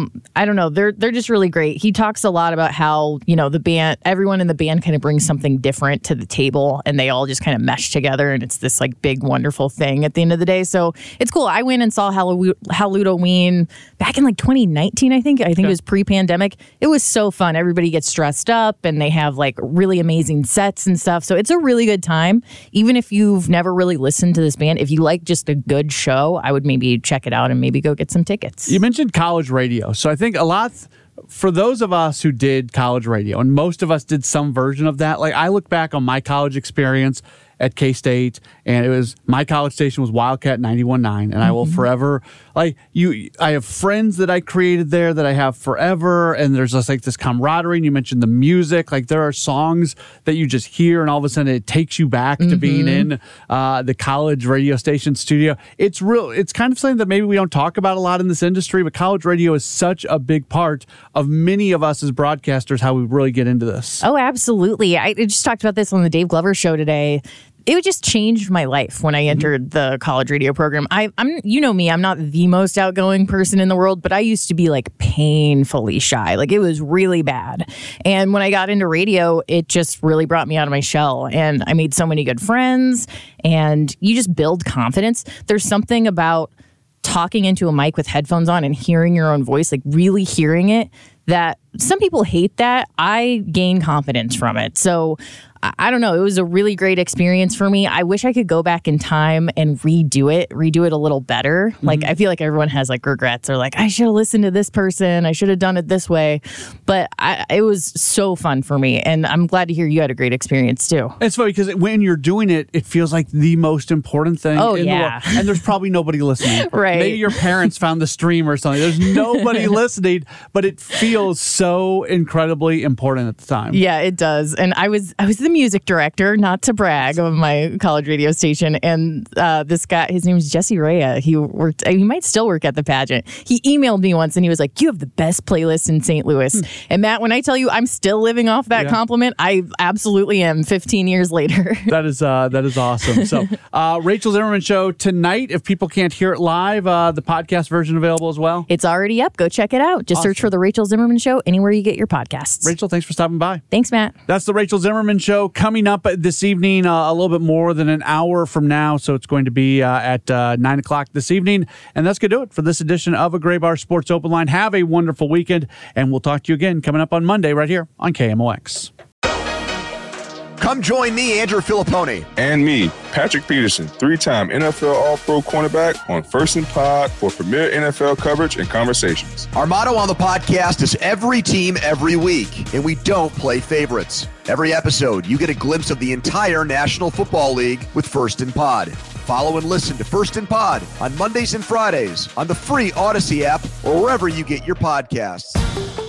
I don't know, they're just really great. He talks a lot about how, the band, everyone in the band kind of brings something different to the table, and they all just kind of mesh together, and it's this like big wonderful thing at the end of the day. So it's cool. I went and saw Halludoween back in like 2019, I think. It was pre-pandemic. It was so fun. Everybody gets dressed up, and they have like really amazing sets and stuff. So it's a really good time. Even if you've never really listened to this band, if you like just a good show, I would maybe check it out and maybe go get some tickets. You mentioned college radio. So I think a lot for those of us who did college radio, and most of us did some version of that. Like I look back on my college experience at K-State, and it was my college station was Wildcat 91.9, and I will forever I have friends that I created there that I have forever, and there's just like this camaraderie. And you mentioned the music, like there are songs that you just hear, and all of a sudden it takes you back to being in the college radio station studio. It's kind of something that maybe we don't talk about a lot in this industry, but college radio is such a big part of many of us as broadcasters, how we really get into this. Oh, absolutely. I just talked about this on the Dave Glover Show today. It just changed my life when I entered the college radio program. I'm me, I'm not the most outgoing person in the world, but I used to be like painfully shy. Like it was really bad. And when I got into radio, it just really brought me out of my shell. And I made so many good friends, and you just build confidence. There's something about talking into a mic with headphones on and hearing your own voice, like really hearing it, that some people hate that. I gain confidence from it. So I don't know. It was a really great experience for me. I wish I could go back in time and redo it a little better. Like, I feel like everyone has like regrets, or like, I should have listened to this person. I should have done it this way. But it was so fun for me. And I'm glad to hear you had a great experience too. It's funny because when you're doing it, it feels like the most important thing in the world. And there's probably nobody listening. Right. Maybe your parents found the stream or something. There's nobody listening, but it feels so incredibly important at the time. Yeah, it does. And I was the music director, not to brag, of my college radio station. And this guy, his name is Jesse Rea. He might still work at the pageant. He emailed me once and he was like, "You have the best playlist in St. Louis." And Matt, when I tell you I'm still living off that compliment, I absolutely am 15 years later. That is awesome. So Rachel Zimmerman Show tonight. If people can't hear it live, the podcast version available as well? It's already up. Go check it out. Just search for the Rachel Zimmerman Zimmerman Show, anywhere you get your podcasts. Rachel, thanks for stopping by. Thanks, Matt. That's the Rachel Zimmerman Show coming up this evening, a little bit more than an hour from now. So it's going to be at 9 o'clock this evening. And that's going to do it for this edition of A Gray Bar Sports Open Line. Have a wonderful weekend. And we'll talk to you again coming up on Monday right here on KMOX. Come join me, Andrew Filippone. And me, Patrick Peterson, three-time NFL All-Pro cornerback on First and Pod for premier NFL coverage and conversations. Our motto on the podcast is every team, every week, and we don't play favorites. Every episode, you get a glimpse of the entire National Football League with First and Pod. Follow and listen to First and Pod on Mondays and Fridays on the free Odyssey app or wherever you get your podcasts.